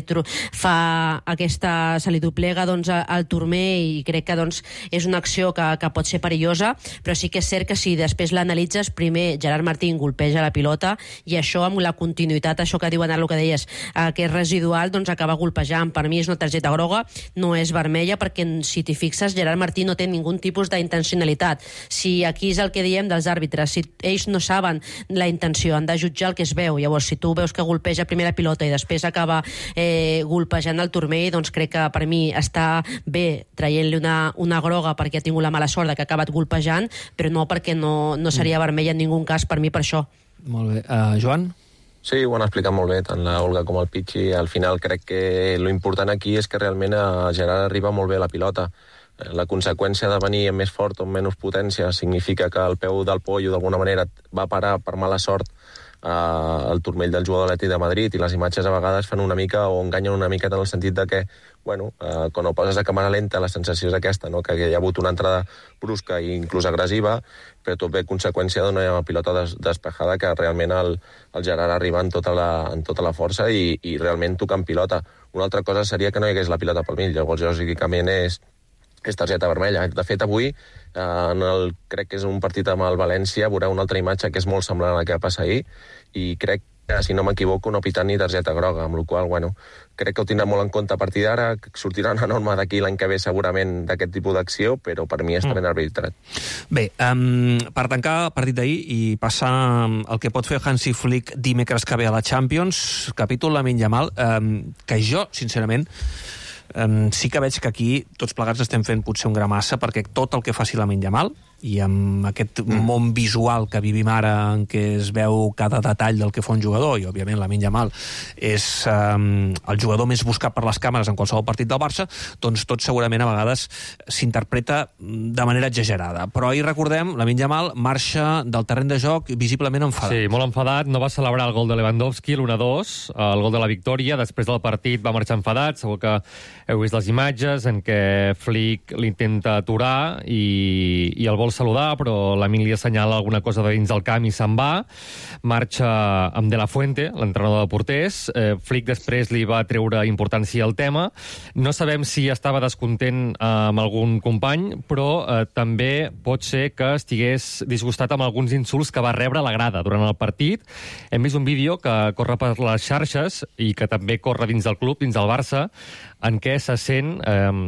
doblega el turmell, i crec que és una acció que pot ser perillosa, però sí que és cert que si després l'analitzes, primer Gerard Martín golpeja la pilota i això amb la continuïtat, això que diuen ara, el que deies, que és residual, acaba golpejant. Per mi és una targeta groga, no és vermella, perquè si t'hi fixes, Gerard Martín no té ningun tipus d'intencionalitat. Si aquí és el que diem dels àrbitres, si ells no saben la intenció, han de jutjar el que es veu. Llavors, si tu veus que golpeja primer la pilota i després acaba golpejant el turmell, doncs crec que per mi està bé traient-li una groga perquè ha tingut la mala sort que ha acabat golpejant, però no perquè no seria vermella en ningú cas per mi per això. Molt bé. Joan? Sí, ho han explicat molt bé, tant la Olga com el Pichi. Al final crec que l'important aquí és que realment a Gerard arriba molt bé la pilota. La conseqüència de venir amb més fort o amb menys potència significa que el peu del pollo d'alguna manera va parar per mala sort el turmell del jugador de l'Atlètic de Madrid, i les imatges a vegades fan una mica o enganyen una mica en el sentit de que, quan ho poses a càmera lenta la sensació és aquesta, que hi ha hagut una entrada brusca i inclús agressiva, però tot ve conseqüència d'una pilota despejada que realment el Gerard arriba en tota la força i realment tocant pilota. Una altra cosa seria que no hi hagués la pilota pel mig, llavors lògicament és targeta vermella. De fet, avui, crec que és un partit amb el València, veureu una altra imatge que és molt semblant a la que va passar ahir, i crec que, si no m'equivoco, no pitant ni targeta groga, amb la qual cosa, crec que ho tindrà molt en compte a partir d'ara, sortirà una norma d'aquí l'any que ve segurament d'aquest tipus d'acció, però per mi està ben arbitrat. Bé, per tancar el partit d'ahir i passar el que pot fer Hansi Flick dimecres que ve a la Champions, capítol Lamine Yamal, que jo, sincerament, sí que veig que aquí tots plegats estem fent potser un gra massa, perquè tot el que faci Lamine Yamal, i amb aquest món visual que vivim ara, en què es veu cada detall del que fa un jugador, i òbviament Lamine Yamal és el jugador més buscat per les càmeres en qualsevol partit del Barça, doncs tot segurament a vegades s'interpreta de manera exagerada. Però ahir, recordem, Lamine Yamal marxa del terreny de joc visiblement enfadat. Sí, molt enfadat, no va celebrar el gol de Lewandowski, l'1-2, el gol de la victòria, després del partit va marxar enfadat, segur que heu vist les imatges en què Flick l'intenta aturar i el vol saludar, però Lamine li assenyala alguna cosa de dins del camp i se'n va. Marxa amb De La Fuente, l'entrenador de porters. Flick després li va treure importància al tema. No sabem si estava descontent amb algun company, però també pot ser que estigués disgustat amb alguns insults que va rebre a la grada durant el partit. Hem vist un vídeo que corre per les xarxes i que també corre dins del club, dins del Barça, en què se sent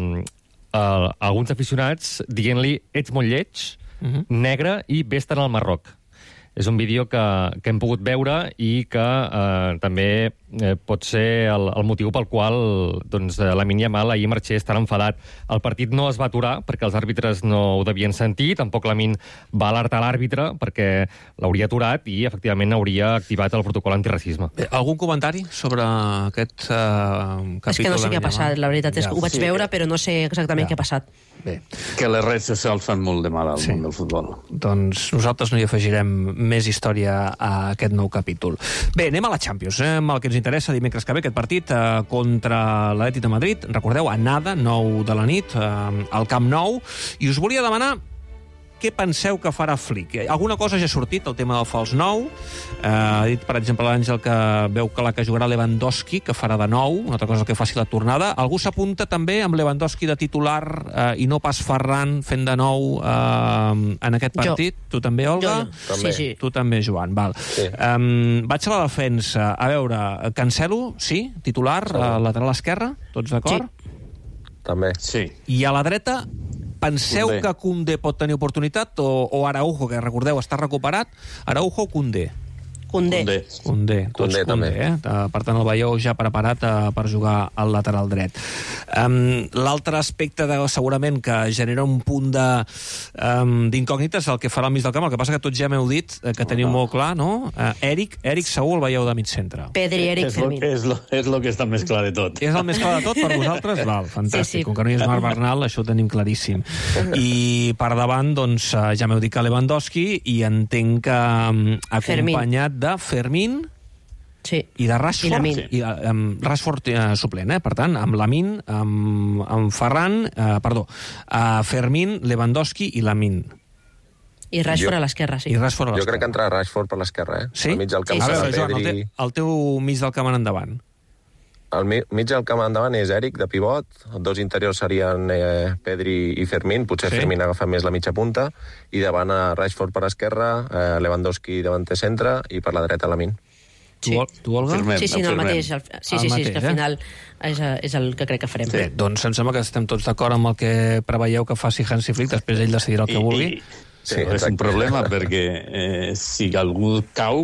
alguns aficionats dient-li «ets molt lleig», negre i vés-te'n al Marroc. És un vídeo que hem pogut veure i que també pot ser el motiu pel qual Lamine Yamal ahir marxés tan enfadat. El partit no es va aturar perquè els àrbitres no ho devien sentir, tampoc Lamine va alertar l'àrbitre perquè l'hauria aturat i efectivament hauria activat el protocol antiracisme. Algun comentari sobre aquest capítol? És que no sé què ha passat, la veritat és que ho vaig veure, però no sé exactament què ha passat. Bé. Que les redes socials fan molt de mal al món del futbol. Doncs nosaltres no hi afegirem més història a aquest nou capítol. Bé, anem a la Champions, amb el que ens interessa dimecres que ve, aquest partit contra l'Atlètic de Madrid. Recordeu, a nada, 9 de la nit, al Camp Nou. I us volia demanar què penseu que farà Flick? Alguna cosa ja ha sortit, el tema del fals 9. Ha dit, per exemple, l'Àngel que veu que jugarà Lewandowski, que farà de 9, una altra cosa que faci la tornada. Algú s'apunta també amb Lewandowski de titular i no pas Ferran fent de 9 en aquest partit? Tu també, Olga? Jo. Sí. Tu també, Joan. Val. Sí. Vaig a la defensa. A veure, Cancelo, sí? Titular, lateral esquerra? Tots d'acord? Sí. També. Sí. I a la dreta, penseu que Koundé pot tenir oportunitat o Araujo, que recordeu, està recuperat? Araujo o Koundé? Koundé. Tots Koundé. Per tant, el veieu ja preparat per jugar al lateral dret. L'altre aspecte segurament que genera un punt d'incògnita és el que farà al mig del camp. El que passa que tots ja m'heu dit que teniu molt clar, no? Eric segur el veieu de mig centre. Pedri, Eric, Fermín. És el que està més clar de tot. És el més clar de tot per vosaltres? Val, fantàstic. Com que no hi és Marc Bernal, això ho tenim claríssim. I per davant, doncs, ja m'heu dit que Lewandowski, i entenc que acompanyat de Fermín i de Rashford. I Rashford suplent, per tant, amb Lamine, amb Ferran, Fermín, Lewandowski i Lamine. I Rashford a l'esquerra, sí. Jo crec que entrarà Rashford per l'esquerra, Sí? Al mig del camp. A veure, Joan, el teu mig del camp en endavant. Al mig del camp endavant és Eric, de pivot. Els dos interiors serien Pedri i Fermín. Potser Fermín agafa més la mitja punta. I davant Rashford per esquerra, Lewandowski davanter centre i per la dreta Lamine. Tu, Olga? Sí, el mateix. Sí, és que al final és el que crec que farem. Sí, doncs em sembla que estem tots d'acord amb el que preveieu que faci Hansi Flick, després ell decidirà el que vulgui. Sí, és un problema, perquè si algú cau,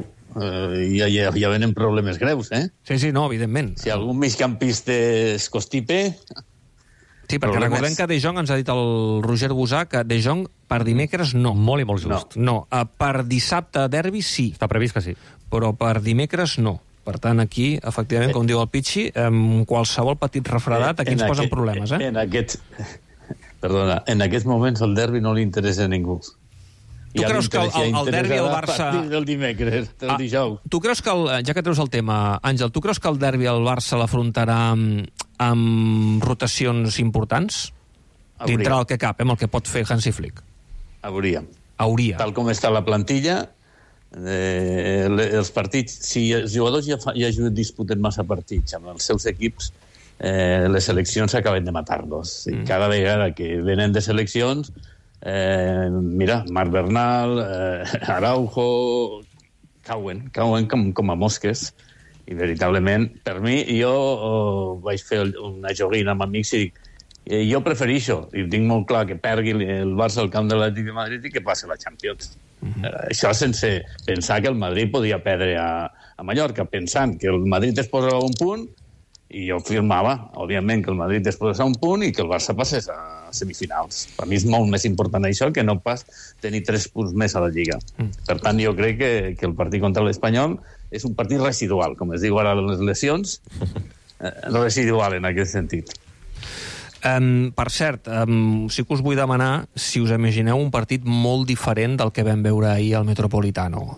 ja venen problemes greus, Sí, no, evidentment. Si algun migcampista es constipe... Sí, perquè recordem que De Jong, ens ha dit el Roger Busà, que De Jong per dimecres no. Molt i molt just. No, per dissabte derbi sí. Està previst que sí. Però per dimecres no. Per tant, aquí, efectivament, com diu el Pichi, amb qualsevol petit refredat, aquí ens posen problemes, Perdona, en aquests moments el derbi no li interessa a ningú. Tu creus que el derbi al Barça... del dimecres, del dijous. Tu creus que, ja que treus el tema, Àngel, tu creus que el derbi al Barça l'afrontarà amb rotacions importants? Dintre el que cap, amb el que pot fer Hansi Flick? Hauria. Tal com està la plantilla, els partits... Si els jugadors ja disputen massa partits amb els seus equips, les seleccions acaben de matar-los. Cada vegada que venen de seleccions... mira, Marc Bernal, Araujo, cauen com a mosques, i veritablement, per mi, jo vaig fer una joguina amb amics i dic, jo prefereixo, i tinc molt clar, que pergui el Barça al camp de l'Atlètic de Madrid i que passi la Champions. Això sense pensar que el Madrid podia perdre a Mallorca, pensant que el Madrid es posava un punt I jo firmava, òbviament, que el Madrid es posés a un punt i que el Barça passés a semifinals. Per mi és molt més important això que no pas tenir 3 punts més a la Lliga. Per tant, jo crec que el partit contra l'Espanyol és un partit residual, com es diu ara les lesions, residual en aquest sentit. Per cert, sí que us vull demanar si us imagineu un partit molt diferent del que vam veure ahir al Metropolitano.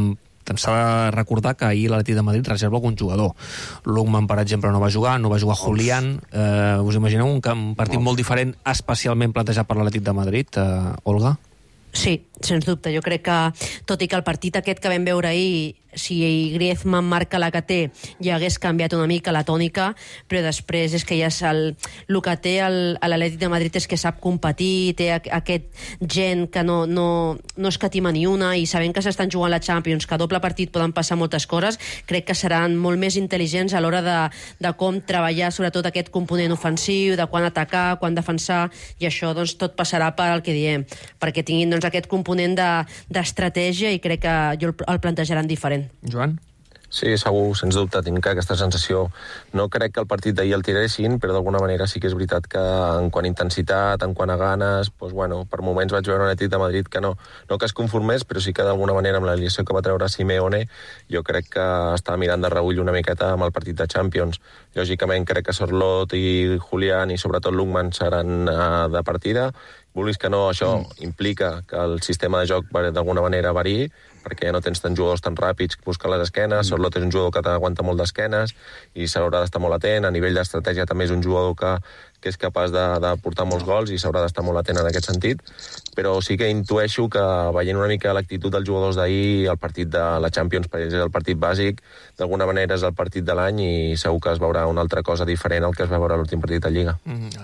S'ha de recordar que ahir l'Atlètic de Madrid reserva algun jugador. Lungman, per exemple, no va jugar Julián. Us imagineu un partit molt diferent, especialment plantejat per l'Atlètic de Madrid, Olga? Sí, sens dubte. Jo crec que, tot i que el partit aquest que vam veure ahir, si Griezmann marca la que té, ja hagués canviat una mica la tònica, però després és que ja és el que té l'Atlètic de Madrid és que sap competir, té aquest gent que no escatima ni una, i sabent que s'estan jugant la Champions, que a doble partit poden passar moltes coses, crec que seran molt més intel·ligents a l'hora de com treballar sobretot aquest component ofensiu, de quan atacar, quan defensar, i això doncs tot passarà per el que diem, perquè tinguin doncs aquest component d'estratègia, i crec que jo el plantejaran diferent. Joan? Sí, segur, sens dubte, tinc aquesta sensació. No crec que el partit d'ahir el tiressin, però d'alguna manera sí que és veritat que en quant a intensitat, en quant a ganes, doncs, bueno, per moments vaig veure un Atlètic de Madrid que no que es conformés, però sí que d'alguna manera amb l'aliació que va treure Simeone, jo crec que estava mirant de reüll una miqueta amb el partit de Champions. Lògicament crec que Sorlot i Julián i sobretot Lungman seran de partida. Vulguis que no, això implica que el sistema de joc d'alguna manera variï, perquè ja no tens tant jugadors tan ràpids que busquen les esquenes. Sorlot és un jugador que t'aguanta molt d'esquenes i s'haurà d'estar molt atent. A nivell d'estratègia també és un jugador que és capaç de portar molts gols i s'haurà d'estar molt atent en aquest sentit. Però sí que intueixo que, veient una mica l'actitud dels jugadors d'ahir, el partit de la Champions és el partit bàsic, d'alguna manera és el partit de l'any i segur que es veurà una altra cosa diferent al que es va veure l'últim partit de Lliga.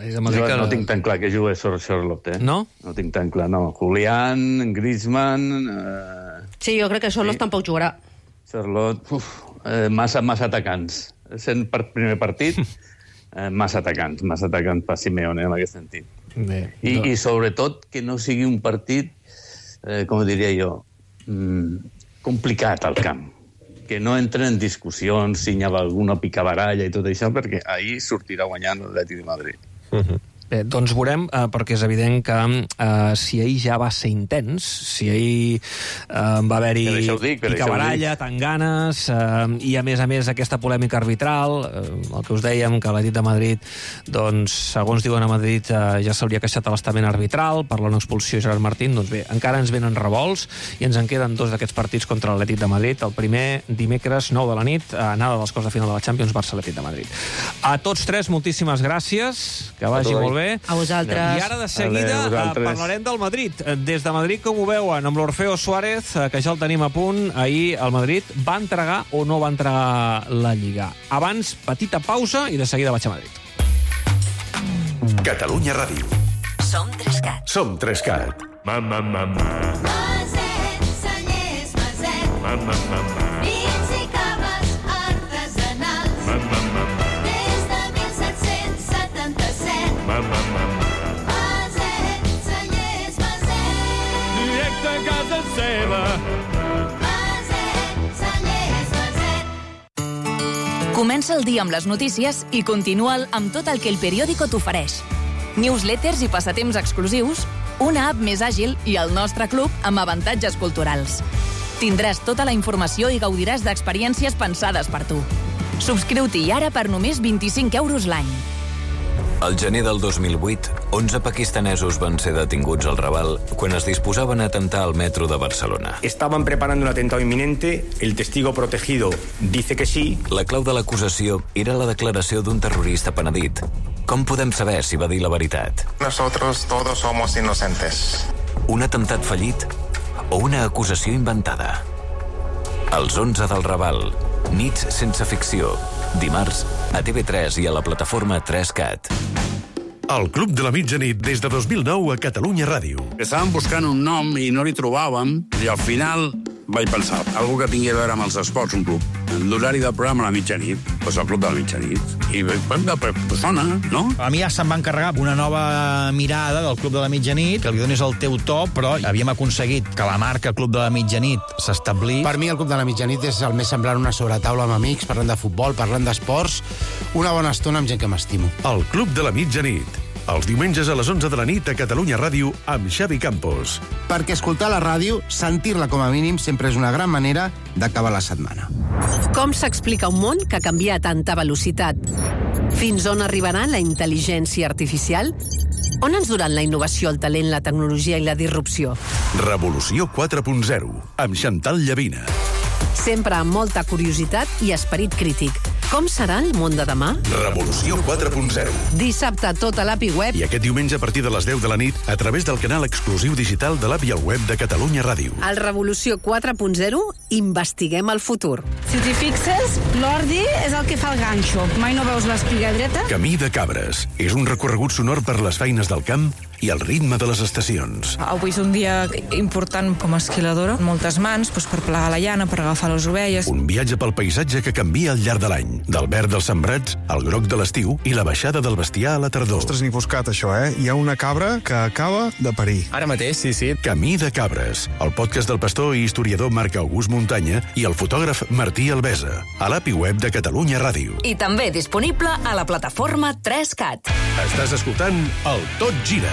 Jo no tinc tan clar que jugui Sorlot, No? No tinc tan clar, no. Julián, Griezmann... Sí, jo crec que Sorlot tampoc jugarà. Sorlot, massa atacants. Sent primer partit, massa atacants per Simeone en aquest sentit. I sobretot que no sigui un partit, com diria jo, complicat al camp. Que no entren en discussions, si hi ha alguna picabaralla i tot això, perquè ahir sortirà guanyant l'Atlètic de Madrid. Bé, doncs veurem, perquè és evident que si ahir ja va ser intens, si ahir va haver-hi picabaralla, tanganes, i a més aquesta polèmica arbitral, el que us dèiem, que l'Atlètic de Madrid, doncs, segons diuen a Madrid, ja s'hauria queixat a l'estament arbitral per la no expulsió de Gerard Martín. Doncs bé, encara ens venen revolts i ens en queden 2 d'aquests partits contra l'Atlètic de Madrid. El primer, dimecres, 9 de la nit, anada dels quarts de final de la Champions, Barça-Atlètic de Madrid. A tots 3, moltíssimes gràcies, que vagi molt bé. A vosaltres. I ara de seguida parlarem del Madrid. Des de Madrid, com ho veuen, amb l'Orfeo Suárez, que ja el tenim a punt, ahir el Madrid va entregar o no va entregar la Lliga. Abans, petita pausa i de seguida vaig a Madrid. Catalunya Ràdio. Som 3CAT. Som 3CAT. Mamma, mamma. Maset, cellers, maset. Mamma, mamma. Vins i caves artesanals. Mamma, mamma. Des de 1777. Mamma, mamma. Maset, cellers, maset. Directe a casa seva. Maset, cellers, maset. Comença el dia amb les notícies i continua'l amb tot el que El Periódico t'ofereix. Newsletters i passatemps exclusius, una app més àgil i el nostre club amb avantatges culturals. Tindràs tota la informació i gaudiràs d'experiències pensades per tu. Subscriu-t'hi ara per només 25 euros l'any. Al gener del 2008, 11 pakistanesos van ser detinguts al Raval quan es disposaven a atemptar al metro de Barcelona. Estaban preparando un atentado inminente, el testigo protegido dice que sí. La clau de l'acusació era la declaració d'un terrorista penedit. Com podem saber si va dir la veritat? Nosotros todos somos inocentes. Un atemptat fallit o una acusació inventada? Els 11 del Raval. Nits sense ficció. Dimarts a TV3 i a la plataforma 3CAT. El Club de la Mitjanit des de 2009 a Catalunya Ràdio. Estàvem buscant un nom i no li trobàvem i al final vaig pensar, algú que tingui a veure amb els esports, un club. l'horari del programa a la mitjanit, doncs el Club de la Mitjanit. I pues sona, no? A mi ja se'm va encarregar una nova mirada del Club de la Mitjanit, que li donis el teu to, però havíem aconseguit que la marca Club de la Mitjanit s'establís. Per mi el Club de la Mitjanit és el més semblant a una sobretaula amb amics, parlant de futbol, parlant d'esports, una bona estona amb gent que m'estimo. El Club de la Mitjanit. Els diumenges a les 11 de la nit a Catalunya Ràdio amb Xavi Campos. Perquè escoltar la ràdio, sentir-la com a mínim, sempre és una gran manera d'acabar la setmana. Com s'explica un món que canvia a tanta velocitat? Fins on arribarà la intel·ligència artificial? On ens duran la innovació, el talent, la tecnologia i la disrupció? Revolució 4.0, amb Xantal Llavina. Sempre amb molta curiositat i esperit crític. Com serà el món de demà? Revolució 4.0. Dissabte tot a l'app i web. I aquest diumenge a partir de les 10 de la nit a través del canal exclusiu digital de l'app i el web de Catalunya Ràdio. Al Revolució 4.0 investiguem el futur. Si t'hi fixes, l'ordi és el que fa el ganxo. Mai no veus l'espiga dreta? Camí de Cabres. És un recorregut sonor per les feines del camp i el ritme de les estacions. Avui és un dia important com a esquiladora. Moltes mans per plegar la llana, per agafar les ovelles. Un viatge pel paisatge que canvia al llarg de l'any. Del verd dels sembrats al groc de l'estiu i la baixada del bestiar a la tardor. Ostres, ni buscat, això, Hi ha una cabra que acaba de parir. Ara mateix, sí. Camí de Cabres, el podcast del pastor i historiador Marc August Muntanya i el fotògraf Martí Albesa, a l'app i web de Catalunya Ràdio. I també disponible a la plataforma 3CAT. Estàs escoltant el Tot Gira.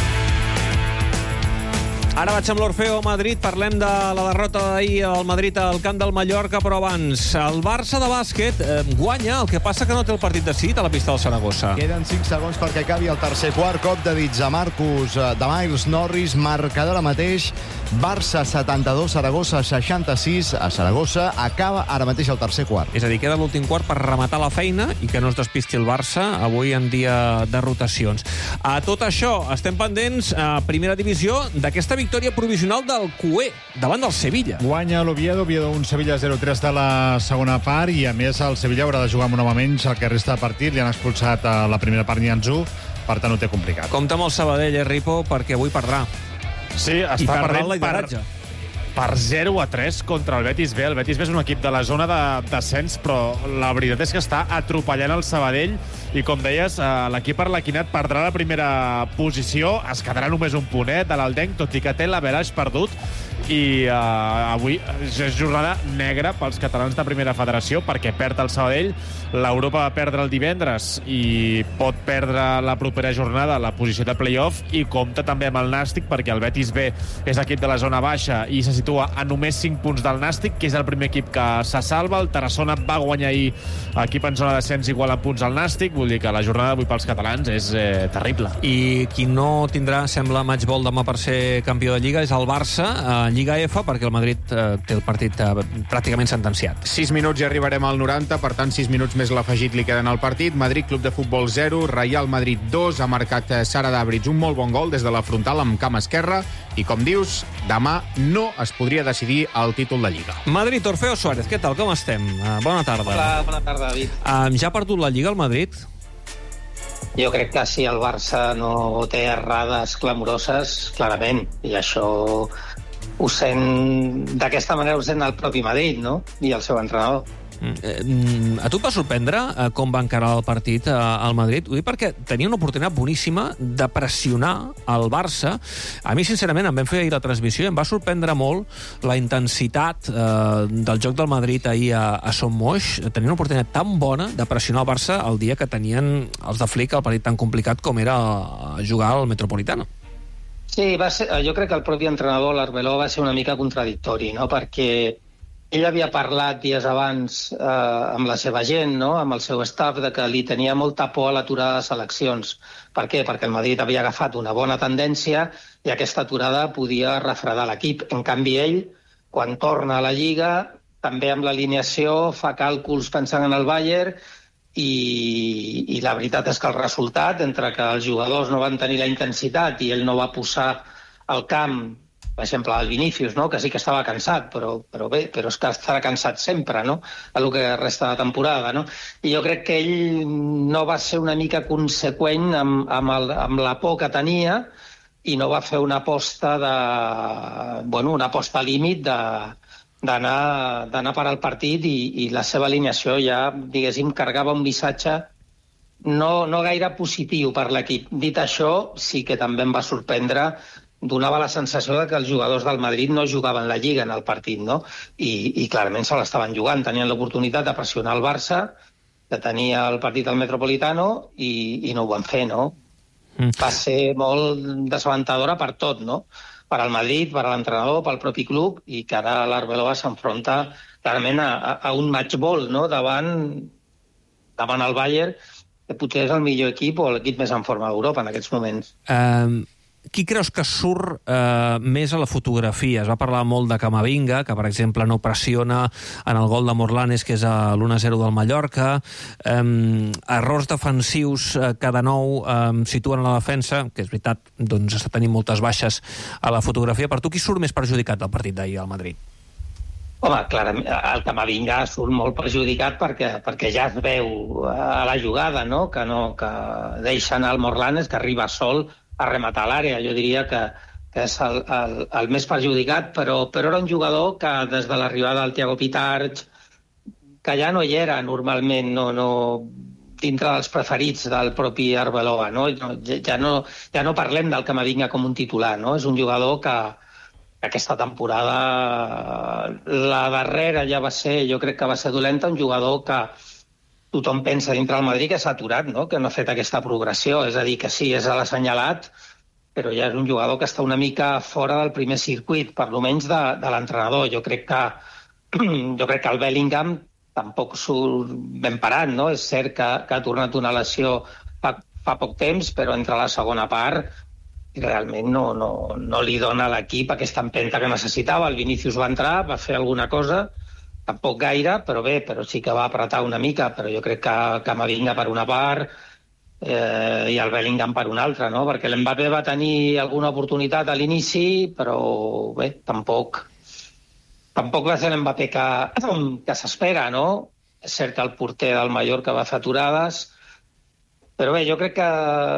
Ara vaig amb l'Orfeo a Madrid, parlem de la derrota d'ahir al Madrid al camp del Mallorca, però abans, el Barça de bàsquet guanya, el que passa que no té el partit decidit a la pista del Saragossa. Queden 5 segons perquè acabi el tercer quart, cop de dits a Marcus de Miles Norris, marcador ara mateix, Barça 72, Saragossa 66, a Saragossa acaba ara mateix el tercer quart. És a dir, queda l'últim quart per rematar la feina i que no es despisti el Barça avui en dia de rotacions. A tot això, estem pendents a primera divisió d'aquesta victòria provisional del CUE davant del Sevilla. Guanya l'Oviedo 1, Sevilla 0-3 de la segona part i a més el Sevilla haurà de jugar amb un home menys el que resta de partit, li han expulsat a la primera part Nianzú, per tant ho té complicat. Compte amb el Sabadell, Ripo, perquè avui perdrà. Sí, està perdent per 0-3 contra el Betis B. El Betis B és un equip de la zona de descens, però la veritat és que està atropellant el Sabadell i, com deies, l'equip arlequinat perdrà la primera posició, es quedarà només un punt de l'Aldenc, tot i que té l'averaix perdut, i avui és jornada negra pels catalans de primera federació perquè perd el Sabadell, l'Europa va perdre el divendres i pot perdre la propera jornada la posició de play-off i compta també amb el Nàstic perquè el Betis B és equip de la zona baixa i se situa a només 5 punts del Nàstic, que és el primer equip que se salva. El Tarassona va guanyar ahir, equip en zona d'ascens igual en punts al Nàstic, vull dir que la jornada d'avui pels catalans és terrible. I qui no tindrà, sembla, matchball demà per ser campió de Lliga és el Barça, Lliga F, perquè el Madrid té el partit pràcticament sentenciat. 6 minuts i arribarem al 90, per tant 6 minuts més l'afegit li queden al partit. Madrid Club de Futbol 0, Real Madrid 2, ha marcat Sara Dabrich un molt bon gol des de la frontal amb camp esquerra i, com dius, demà no es podria decidir el títol de Lliga. Madrid, Orfeo Suárez, què tal, com estem? Bona tarda. Hola, bona tarda, David. Ja ha perdut la Lliga el Madrid? Jo crec que si el Barça no té errades clamoroses, clarament, i això ho sent, d'aquesta manera ho sent el propi Madrid, no? I el seu entrenador. A tu et va sorprendre com va encarar el partit al Madrid? Ho dic perquè tenia una oportunitat boníssima de pressionar el Barça. A mi, sincerament, em vam fer ahir la transmissió i em va sorprendre molt la intensitat del joc del Madrid ahir a Son Moix. Tenia una oportunitat tan bona de pressionar el Barça el dia que tenien els de Flick el partit tan complicat com era jugar al Metropolitano. Sí, jo crec que el propi entrenador, l'Arveló, va ser una mica contradictori, no? Perquè ell havia parlat dies abans amb la seva gent, no? Amb el seu staff, de que li tenia molta por a l'aturada de seleccions. Per què? Perquè el Madrid havia agafat una bona tendència i aquesta aturada podia refredar l'equip. En canvi, ell, quan torna a la Lliga, també amb l'alineació, fa càlculs pensant en el Bayern i la veritat és que el resultat, entre que els jugadors no van tenir la intensitat i ell no va posar al camp, per exemple, el Vinícius, no? Que sí que estava cansat, però és que estarà cansat sempre, no? El que resta de temporada, no? I jo crec que ell no va ser una mica conseqüent amb la por que tenia i no va fer una aposta una aposta límit d'anar per al partit i la seva alineació ja, diguéssim, carregava un missatge no gaire positiu per l'equip. Dit això, sí que també em va sorprendre, donava la sensació de que els jugadors del Madrid no jugaven la Lliga en el partit, no? I clarament se l'estaven jugant. Tenien l'oportunitat de pressionar el Barça, de tenir el partit al Metropolitano, i no ho van fer, no? Va ser molt desaventadora per tot, no? Per al Madrid, per a l'entrenador, pel propi club, i que ara l'Arbeloa s'enfronta clarament a un matchball, no? Davant el Bayern, que potser és el millor equip o l'equip més en forma d'Europa en aquests moments. Qui creus que surt més a la fotografia? Es va parlar molt de Camavinga, que, per exemple, no pressiona en el gol de Morlanes, que és l'1-0 del Mallorca. Errors defensius que, de nou, situen a la defensa, que és veritat, doncs està tenint moltes baixes a la fotografia. Per tu, qui surt més perjudicat del partit d'ahir al Madrid? Home, clarament, el Camavinga surt molt perjudicat perquè ja es veu a la jugada, no? Que deixa anar el Morlanes, que arriba sol a rematar l'àrea. Jo diria que és el més perjudicat, però era un jugador que des de l'arribada del Thiago Pitarch, que ja no hi era normalment, no dintre dels preferits del propi Arbeloa, no? Ja no parlem del Camavinga com un titular, no? És un jugador que aquesta temporada, la darrera ja va ser, jo crec que va ser dolenta, un jugador que tothom pensa dintre del Madrid que s'ha aturat, no? Que no ha fet aquesta progressió, és a dir, que sí, és l'assenyalat, però ja és un jugador que està una mica fora del primer circuit, per almenys de l'entrenador. Jo crec que el Bellingham tampoc surt ben parat, no? És cert que ha tornat una lesió fa poc temps, però entre la segona part realment no li dona a l'equip aquesta empenta que necessitava. El Vinícius va entrar, va fer alguna cosa, tampoc gaire, però sí que va apretar una mica, però jo crec que Camavinga per una part i el Bellingham per una altra, no? Perquè l'Mbappé va tenir alguna oportunitat a l'inici, però bé, tampoc va ser l'Mbappé que s'espera, no? És cert que el porter del Mallorca va fer aturades, però bé, jo crec que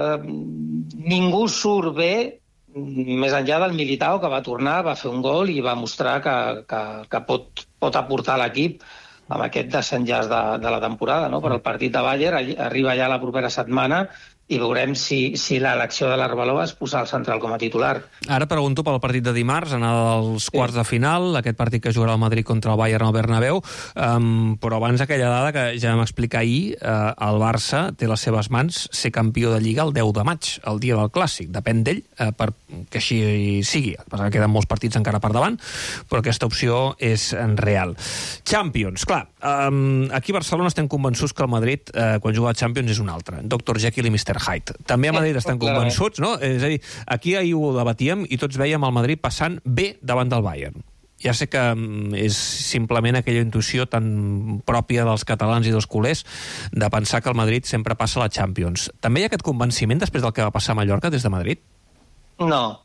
ningú surt bé, més enllà del Militao, que va tornar, va fer un gol i va mostrar que pot aportar a l'equip amb aquest desenllaç de la temporada, no? Però el partit de Bayern arriba ja la propera setmana i veurem si l'elecció de l'Arbeloa és posar el central com a titular. Ara pregunto pel partit de dimarts, anar dels quarts de final, aquest partit que jugarà el Madrid contra el Bayern al Bernabéu, però abans aquella dada que ja vam explicar ahir, el Barça té a les seves mans ser campió de Lliga el 10 de maig, el dia del Clàssic. Depèn d'ell que així sigui. Que queden molts partits encara per davant, però aquesta opció és real. Champions, clar, aquí a Barcelona estem convençuts que el Madrid, quan juga a Champions, és un altre. Dr. Jekyll i Mr. Hyde. També a Madrid estan convençuts, no? És a dir, aquí ahir ho debatíem i tots veiem el Madrid passant bé davant del Bayern. Ja sé que és simplement aquella intuïció tan pròpia dels catalans i dels culers de pensar que el Madrid sempre passa a la Champions. També hi ha aquest convenciment després del que va passar a Mallorca des de Madrid? No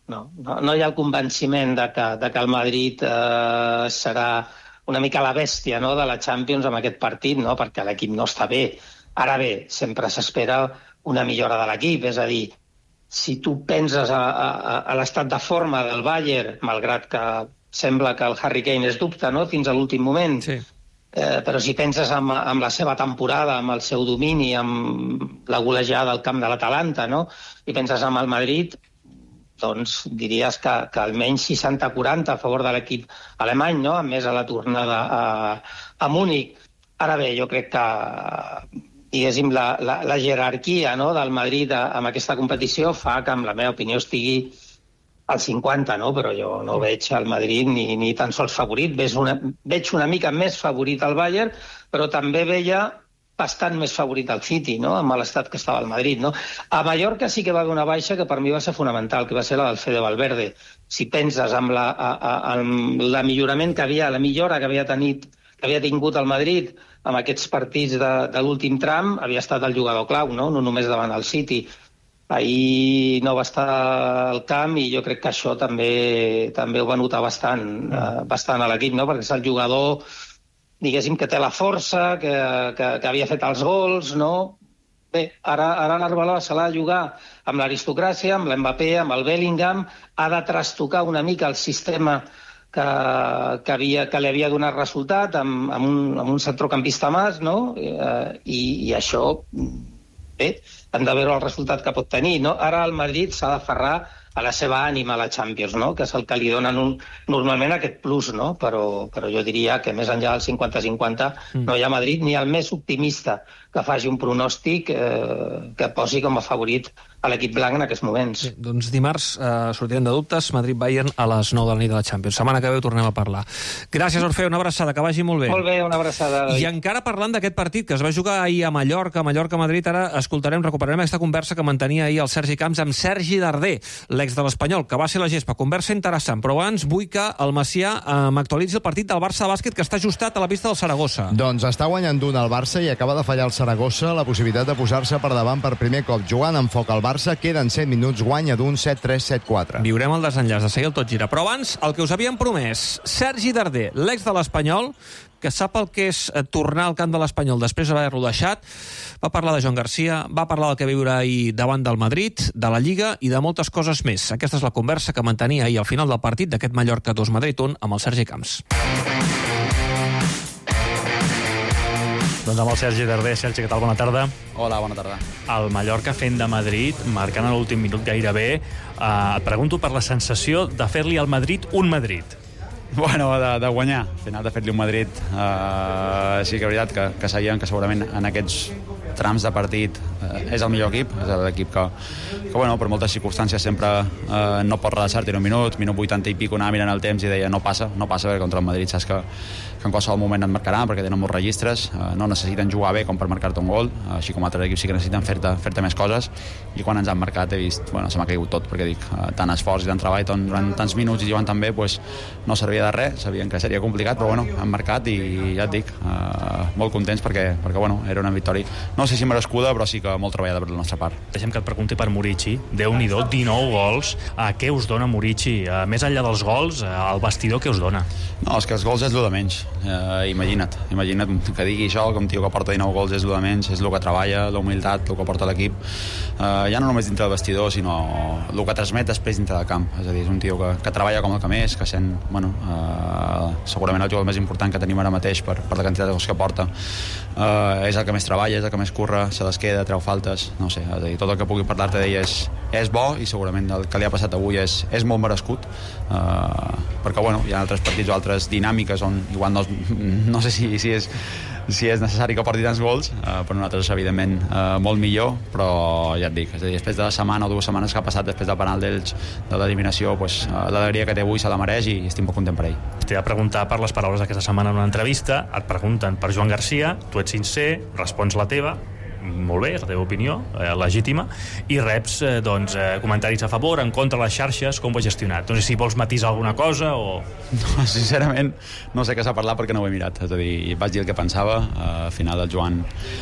hi ha el convenciment de que el Madrid serà una mica la bèstia, no?, de la Champions amb aquest partit, no?, perquè l'equip no està bé. Ara bé, sempre s'espera una millora de l'equip, és a dir, si tu penses a l'estat de forma del Bayern, malgrat que sembla que el Harry Kane és dubte, no?, fins a l'últim moment, sí. Però si penses amb la seva temporada, amb el seu domini, amb la golejada al camp de l'Atalanta, no?, i penses amb el Madrid, doncs diries que almenys 60-40 a favor de l'equip alemany, no?, a més a la tornada a Múnich. Ara bé, jo crec que diguéssim, la jerarquia, no?, del Madrid amb aquesta competició fa que, amb la meva opinió, estigui al 50, no? Però jo no veig el Madrid ni tan sols favorit. Veig una mica més favorit al Bayern, però també veia bastant més favorit al City, no?, amb l'estat que estava el Madrid, no? A Mallorca sí que va haver una baixa que per mi va ser fonamental, que va ser la del Fede Valverde. Si penses amb la millorament que havia, la millora que havia tingut el Madrid amb aquests partits de l'últim tram, havia estat el jugador clau, no només davant el City. Ahir no va estar al camp i jo crec que això també ho va notar bastant a l'equip, no?, perquè és el jugador, diguéssim, que té la força, que havia fet els gols, no? Bé, ara l'Arbeloa se l'ha de jugar amb l'aristocràcia, amb l'Mbappé, amb el Bellingham, ha de trastocar una mica el sistema que li havia donat resultat amb un centrocampista més, no? I això, bé, hem de veure el resultat que pot tenir, no? Ara el Madrid s'ha d'aferrar a la seva ànima a la Champions, no? Que és el que li donen normalment aquest plus, no? Però jo diria que més enllà del 50-50 no hi ha Madrid ni el més optimista que faci un pronòstic que posi com a favorit a l'equip blanc en aquests moments. Doncs dimarts sortirem de dubtes, Madrid-Bayern a les 9 de la nit de la Champions. Setmana que ve ho tornem a parlar. Gràcies, Orfeo, una abraçada, que vagi molt bé. Molt bé, una abraçada. I encara parlant d'aquest partit que es va jugar ahir a Mallorca, Mallorca-Madrid, ara recuperarem aquesta conversa que mantenia ahir el Sergi Camps amb Sergi Darder, l'ex de l'Espanyol, que va ser la gespa. Conversa interessant, però abans vull que el Macià m'actualitzi el partit del Barça bàsquet, que està ajustat a la pista del Saragossa. Doncs està guanyant d'un al Barça i acaba de fallar el Saragossa la possibilitat de posar-se per davant per primer cop. Jugant amb foc al Barça, queden 7 minuts, guanya d'un 7-3, 7-4. Viurem el desenllaç, de seguir el Tot Gira. Però abans, el que us havíem promès, Sergi Darder, l'ex de l'Espanyol, que sap el que és tornar al camp de l'Espanyol després d'haver-lo deixat, va parlar de Joan Garcia, va parlar del que viurà ahir davant del Madrid, de la Lliga i de moltes coses més. Aquesta és la conversa que mantenia ahir al final del partit d'aquest Mallorca 2 Madrid 1 amb el Sergi Camps. Doncs amb el Sergi Darder. Sergi, què tal? Bona tarda. Hola, bona tarda. El Mallorca fent de Madrid, marcant a l'últim minut gairebé. Et pregunto per la sensació de fer-li al Madrid un Madrid. Bueno, de guanyar. Al final de fer-li un Madrid sí que és veritat que sabíem que segurament en aquests trams de partit és el millor equip, és l'equip que bueno, per moltes circumstàncies sempre no pot relaxar-te en un minut 80 i pico, anava mirant el temps i deia no passa, perquè contra el Madrid saps que en qualsevol moment et marcaran perquè tenen molts registres, no necessiten jugar bé com per marcar-te un gol, així com altres equips sí que necessiten fer-te més coses, i quan ens han marcat he vist, bueno, se m'ha caigut tot, perquè dic, tant esforç i tant treball durant tants minuts i jugant tan bé, pues, no servia de res, sabien que seria complicat, però bueno, han marcat i ja et dic, molt contents perquè bueno, era una victòria, no sé si merescuda, però sí que molt treballada per la nostra part. Deixem que et pregunti per Murici, Déu-n'hi-do, 19 gols, què us dona Murici? Més enllà dels gols, el vestidor què us dona? No, és que els gols és el de menys. Imagina't que digui això, que un tio que porta 19 gols és el de menys, és el que treballa, la humilitat, el que porta l'equip, ja no només dintre del vestidor, sinó el que transmet després dintre del camp. És a dir, és un tio que treballa com el que més, que sent, bueno, segurament el jugador més important que tenim ara mateix per la quantitat de gols que porta. És el que més treballa, és el que més curra, se les queda, treu faltes, no sé, és a dir, tot el que pugui parlar-te d'ell és bo i segurament el que li ha passat avui és molt merescut, perquè bueno, hi ha altres partits o altres dinàmiques on igual no sé si és necessari que porti tants gols, per nosaltres evidentment molt millor, però ja et dic, és a dir, després de la setmana o 2 setmanes que ha passat després del penal d'ells, de l'eliminació, pues, l'alegria que té avui se la mereix i estic molt content per ell. T'he de preguntar per les paraules d'aquesta setmana en una entrevista, et pregunten per Joan Garcia, tu ets sincer, respons la teva, molt bé, és la teva opinió, legítima, i reps comentaris a favor, en contra, les xarxes, com ho has gestionat? No sé si vols matisar alguna cosa o... No, sincerament, no sé què s'ha parlat perquè no ho he mirat, és a dir, vaig dir el que pensava, al final el Joan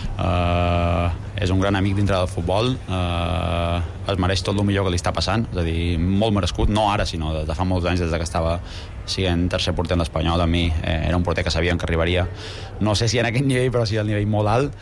és un gran amic dintre del futbol, es mereix tot el millor que li està passant, és a dir, molt merescut, no ara, sinó des de fa molts anys, des que estava sent tercer porter en l'Espanyol, a mi era un porter que sabíem que arribaria, no sé si en aquest nivell, però sí al nivell molt alt,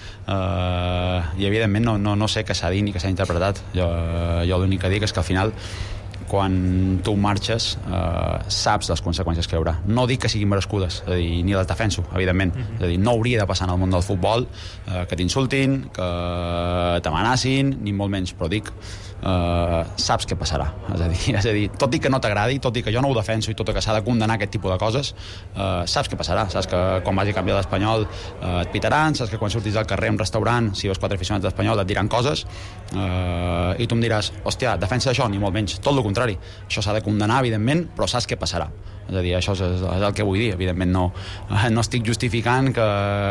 i evidentment no sé què s'ha dit ni què s'ha interpretat, jo l'únic que dic és que al final quan tu marxes saps les conseqüències que hi haurà. No dic que siguin merescudes, és a dir, ni les defenso, evidentment. És a dir, no hauria de passar en el món del futbol que t'insultin, que t'amenacin, ni molt menys, però dic saps què passarà. És a dir, tot i que no t'agradi, tot i que jo no ho defenso i tot i que s'ha de condenar aquest tipus de coses, saps què passarà. Saps que quan vagi a canviar d'Espanyol et pitaran, saps que quan surtis al carrer a un restaurant, si veus 4 aficionats d'Espanyol et diran coses i tu em diràs, hòstia, defensa això, ni molt menys. Tot el contrari. Això s'ha de condenar, evidentment, però saps què passarà. És a dir, això és el que vull dir. Evidentment no estic justificant que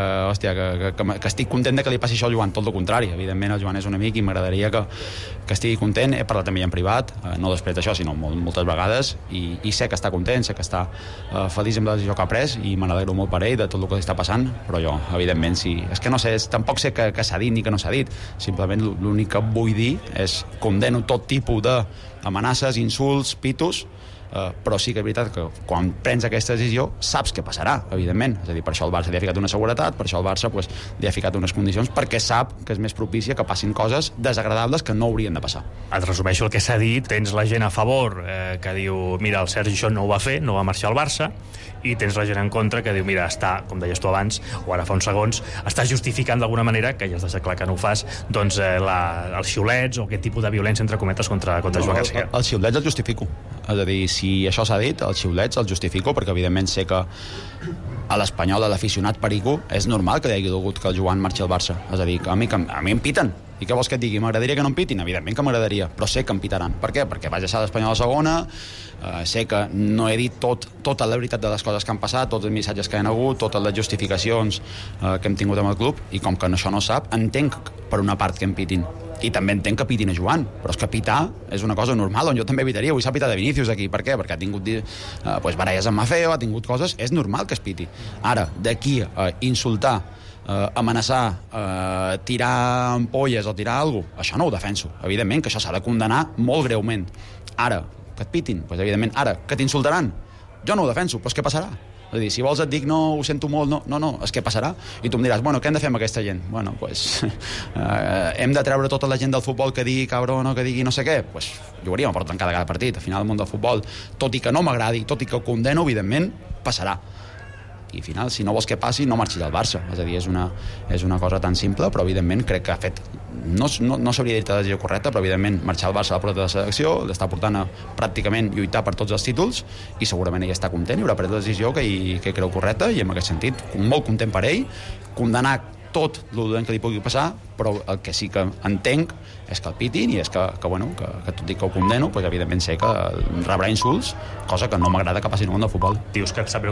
estic content de que li passi això al Joan, tot el contrari. Evidentment el Joan és un amic i m'agradaria que estigui content. He parlat amb ell en privat, no després d'això, sinó moltes vegades, i sé que està content, sé que està feliç amb la decisió que ha pres i me n'alegro molt per ell de tot el que li està passant, però jo, evidentment, sí. És que no sé, tampoc sé que s'ha dit ni que no s'ha dit. Simplement l'únic que vull dir és condeno tot tipus d'amenaces, insults, pitos, però sí que és veritat que quan prens aquesta decisió saps què passarà, evidentment. És a dir, per això el Barça li ha ficat una seguretat, per això el Barça pues, li ha ficat unes condicions, perquè sap que és més propícia que passin coses desagradables que no haurien de passar. Et resumeixo el que s'ha dit. Tens la gent a favor que diu, mira, el Sergi això no ho va fer, no va marxar al Barça, i tens la gent en contra que diu, mira, està, com deies tu abans, o ara fa uns segons, està justificant d'alguna manera, que ja has deixat clar que no ho fas, doncs els xiulets o aquest tipus de violència, entre cometes, contra Joan Garcia. Els xiulets els justifico. És a dir, si això s'ha dit, els xiulets els justifico, perquè evidentment sé que a l'Espanyol, a l'aficionat perico, és normal que hi hagi dolgut que el Joan marxi al Barça. És a dir, que a mi em piten. I què vols que et digui? M'agradaria que no em pitin? Evidentment que m'agradaria, però sé que em pitaran. Per què? Perquè vaig deixar l'Espanyol a segona, sé que no he dit tota la veritat de les coses que han passat, tots els missatges que hi ha hagut, totes les justificacions que hem tingut amb el club, i com que això no sap, entenc per una part que em pitin. I també entenc que pitin a Joan, però és que pitar és una cosa normal, on jo també pitaria. Avui s'ha pitat de Vinícius aquí. Per què? Perquè ha tingut baralles amb Maffeo, ha tingut coses, és normal que es piti. Ara, d'aquí a insultar, amenaçar, tirar ampolles o tirar alguna cosa, això no ho defenso. Evidentment que això s'ha de condenar molt greument. Ara, que et pitin, doncs evidentment. Ara, que t'insultaran, jo no ho defenso, però què passarà? És a dir, si vols et dic, no, ho sento molt, no, és què passarà? I tu em diràs, bueno, què hem de fer amb aquesta gent? Bueno, pues, hem de treure tota la gent del futbol que digui cabrón o que digui no sé què? Pues jugaríem a porta tancada cada partit. Al final el món del futbol, tot i que no m'agradi, tot i que ho condeno, evidentment, passarà. I al final, si no vols que passi, no marxis del Barça. És a dir, és una cosa tan simple, però evidentment crec que ha fet... No s'hauria dit la decisió correcta, però evidentment marxar al Barça a la porta de la selecció l'està portant a pràcticament lluitar per tots els títols, i segurament ell està content i haurà pres la decisió que creu correcta, i en aquest sentit molt content per ell, condenar tot el dolent que li pugui passar, però el que sí que entenc és que el pitin, i és que tot i que ho condeno, doncs evidentment sé que rebrà insults, cosa que no m'agrada que passi en el món del futbol. Dius que et sap greu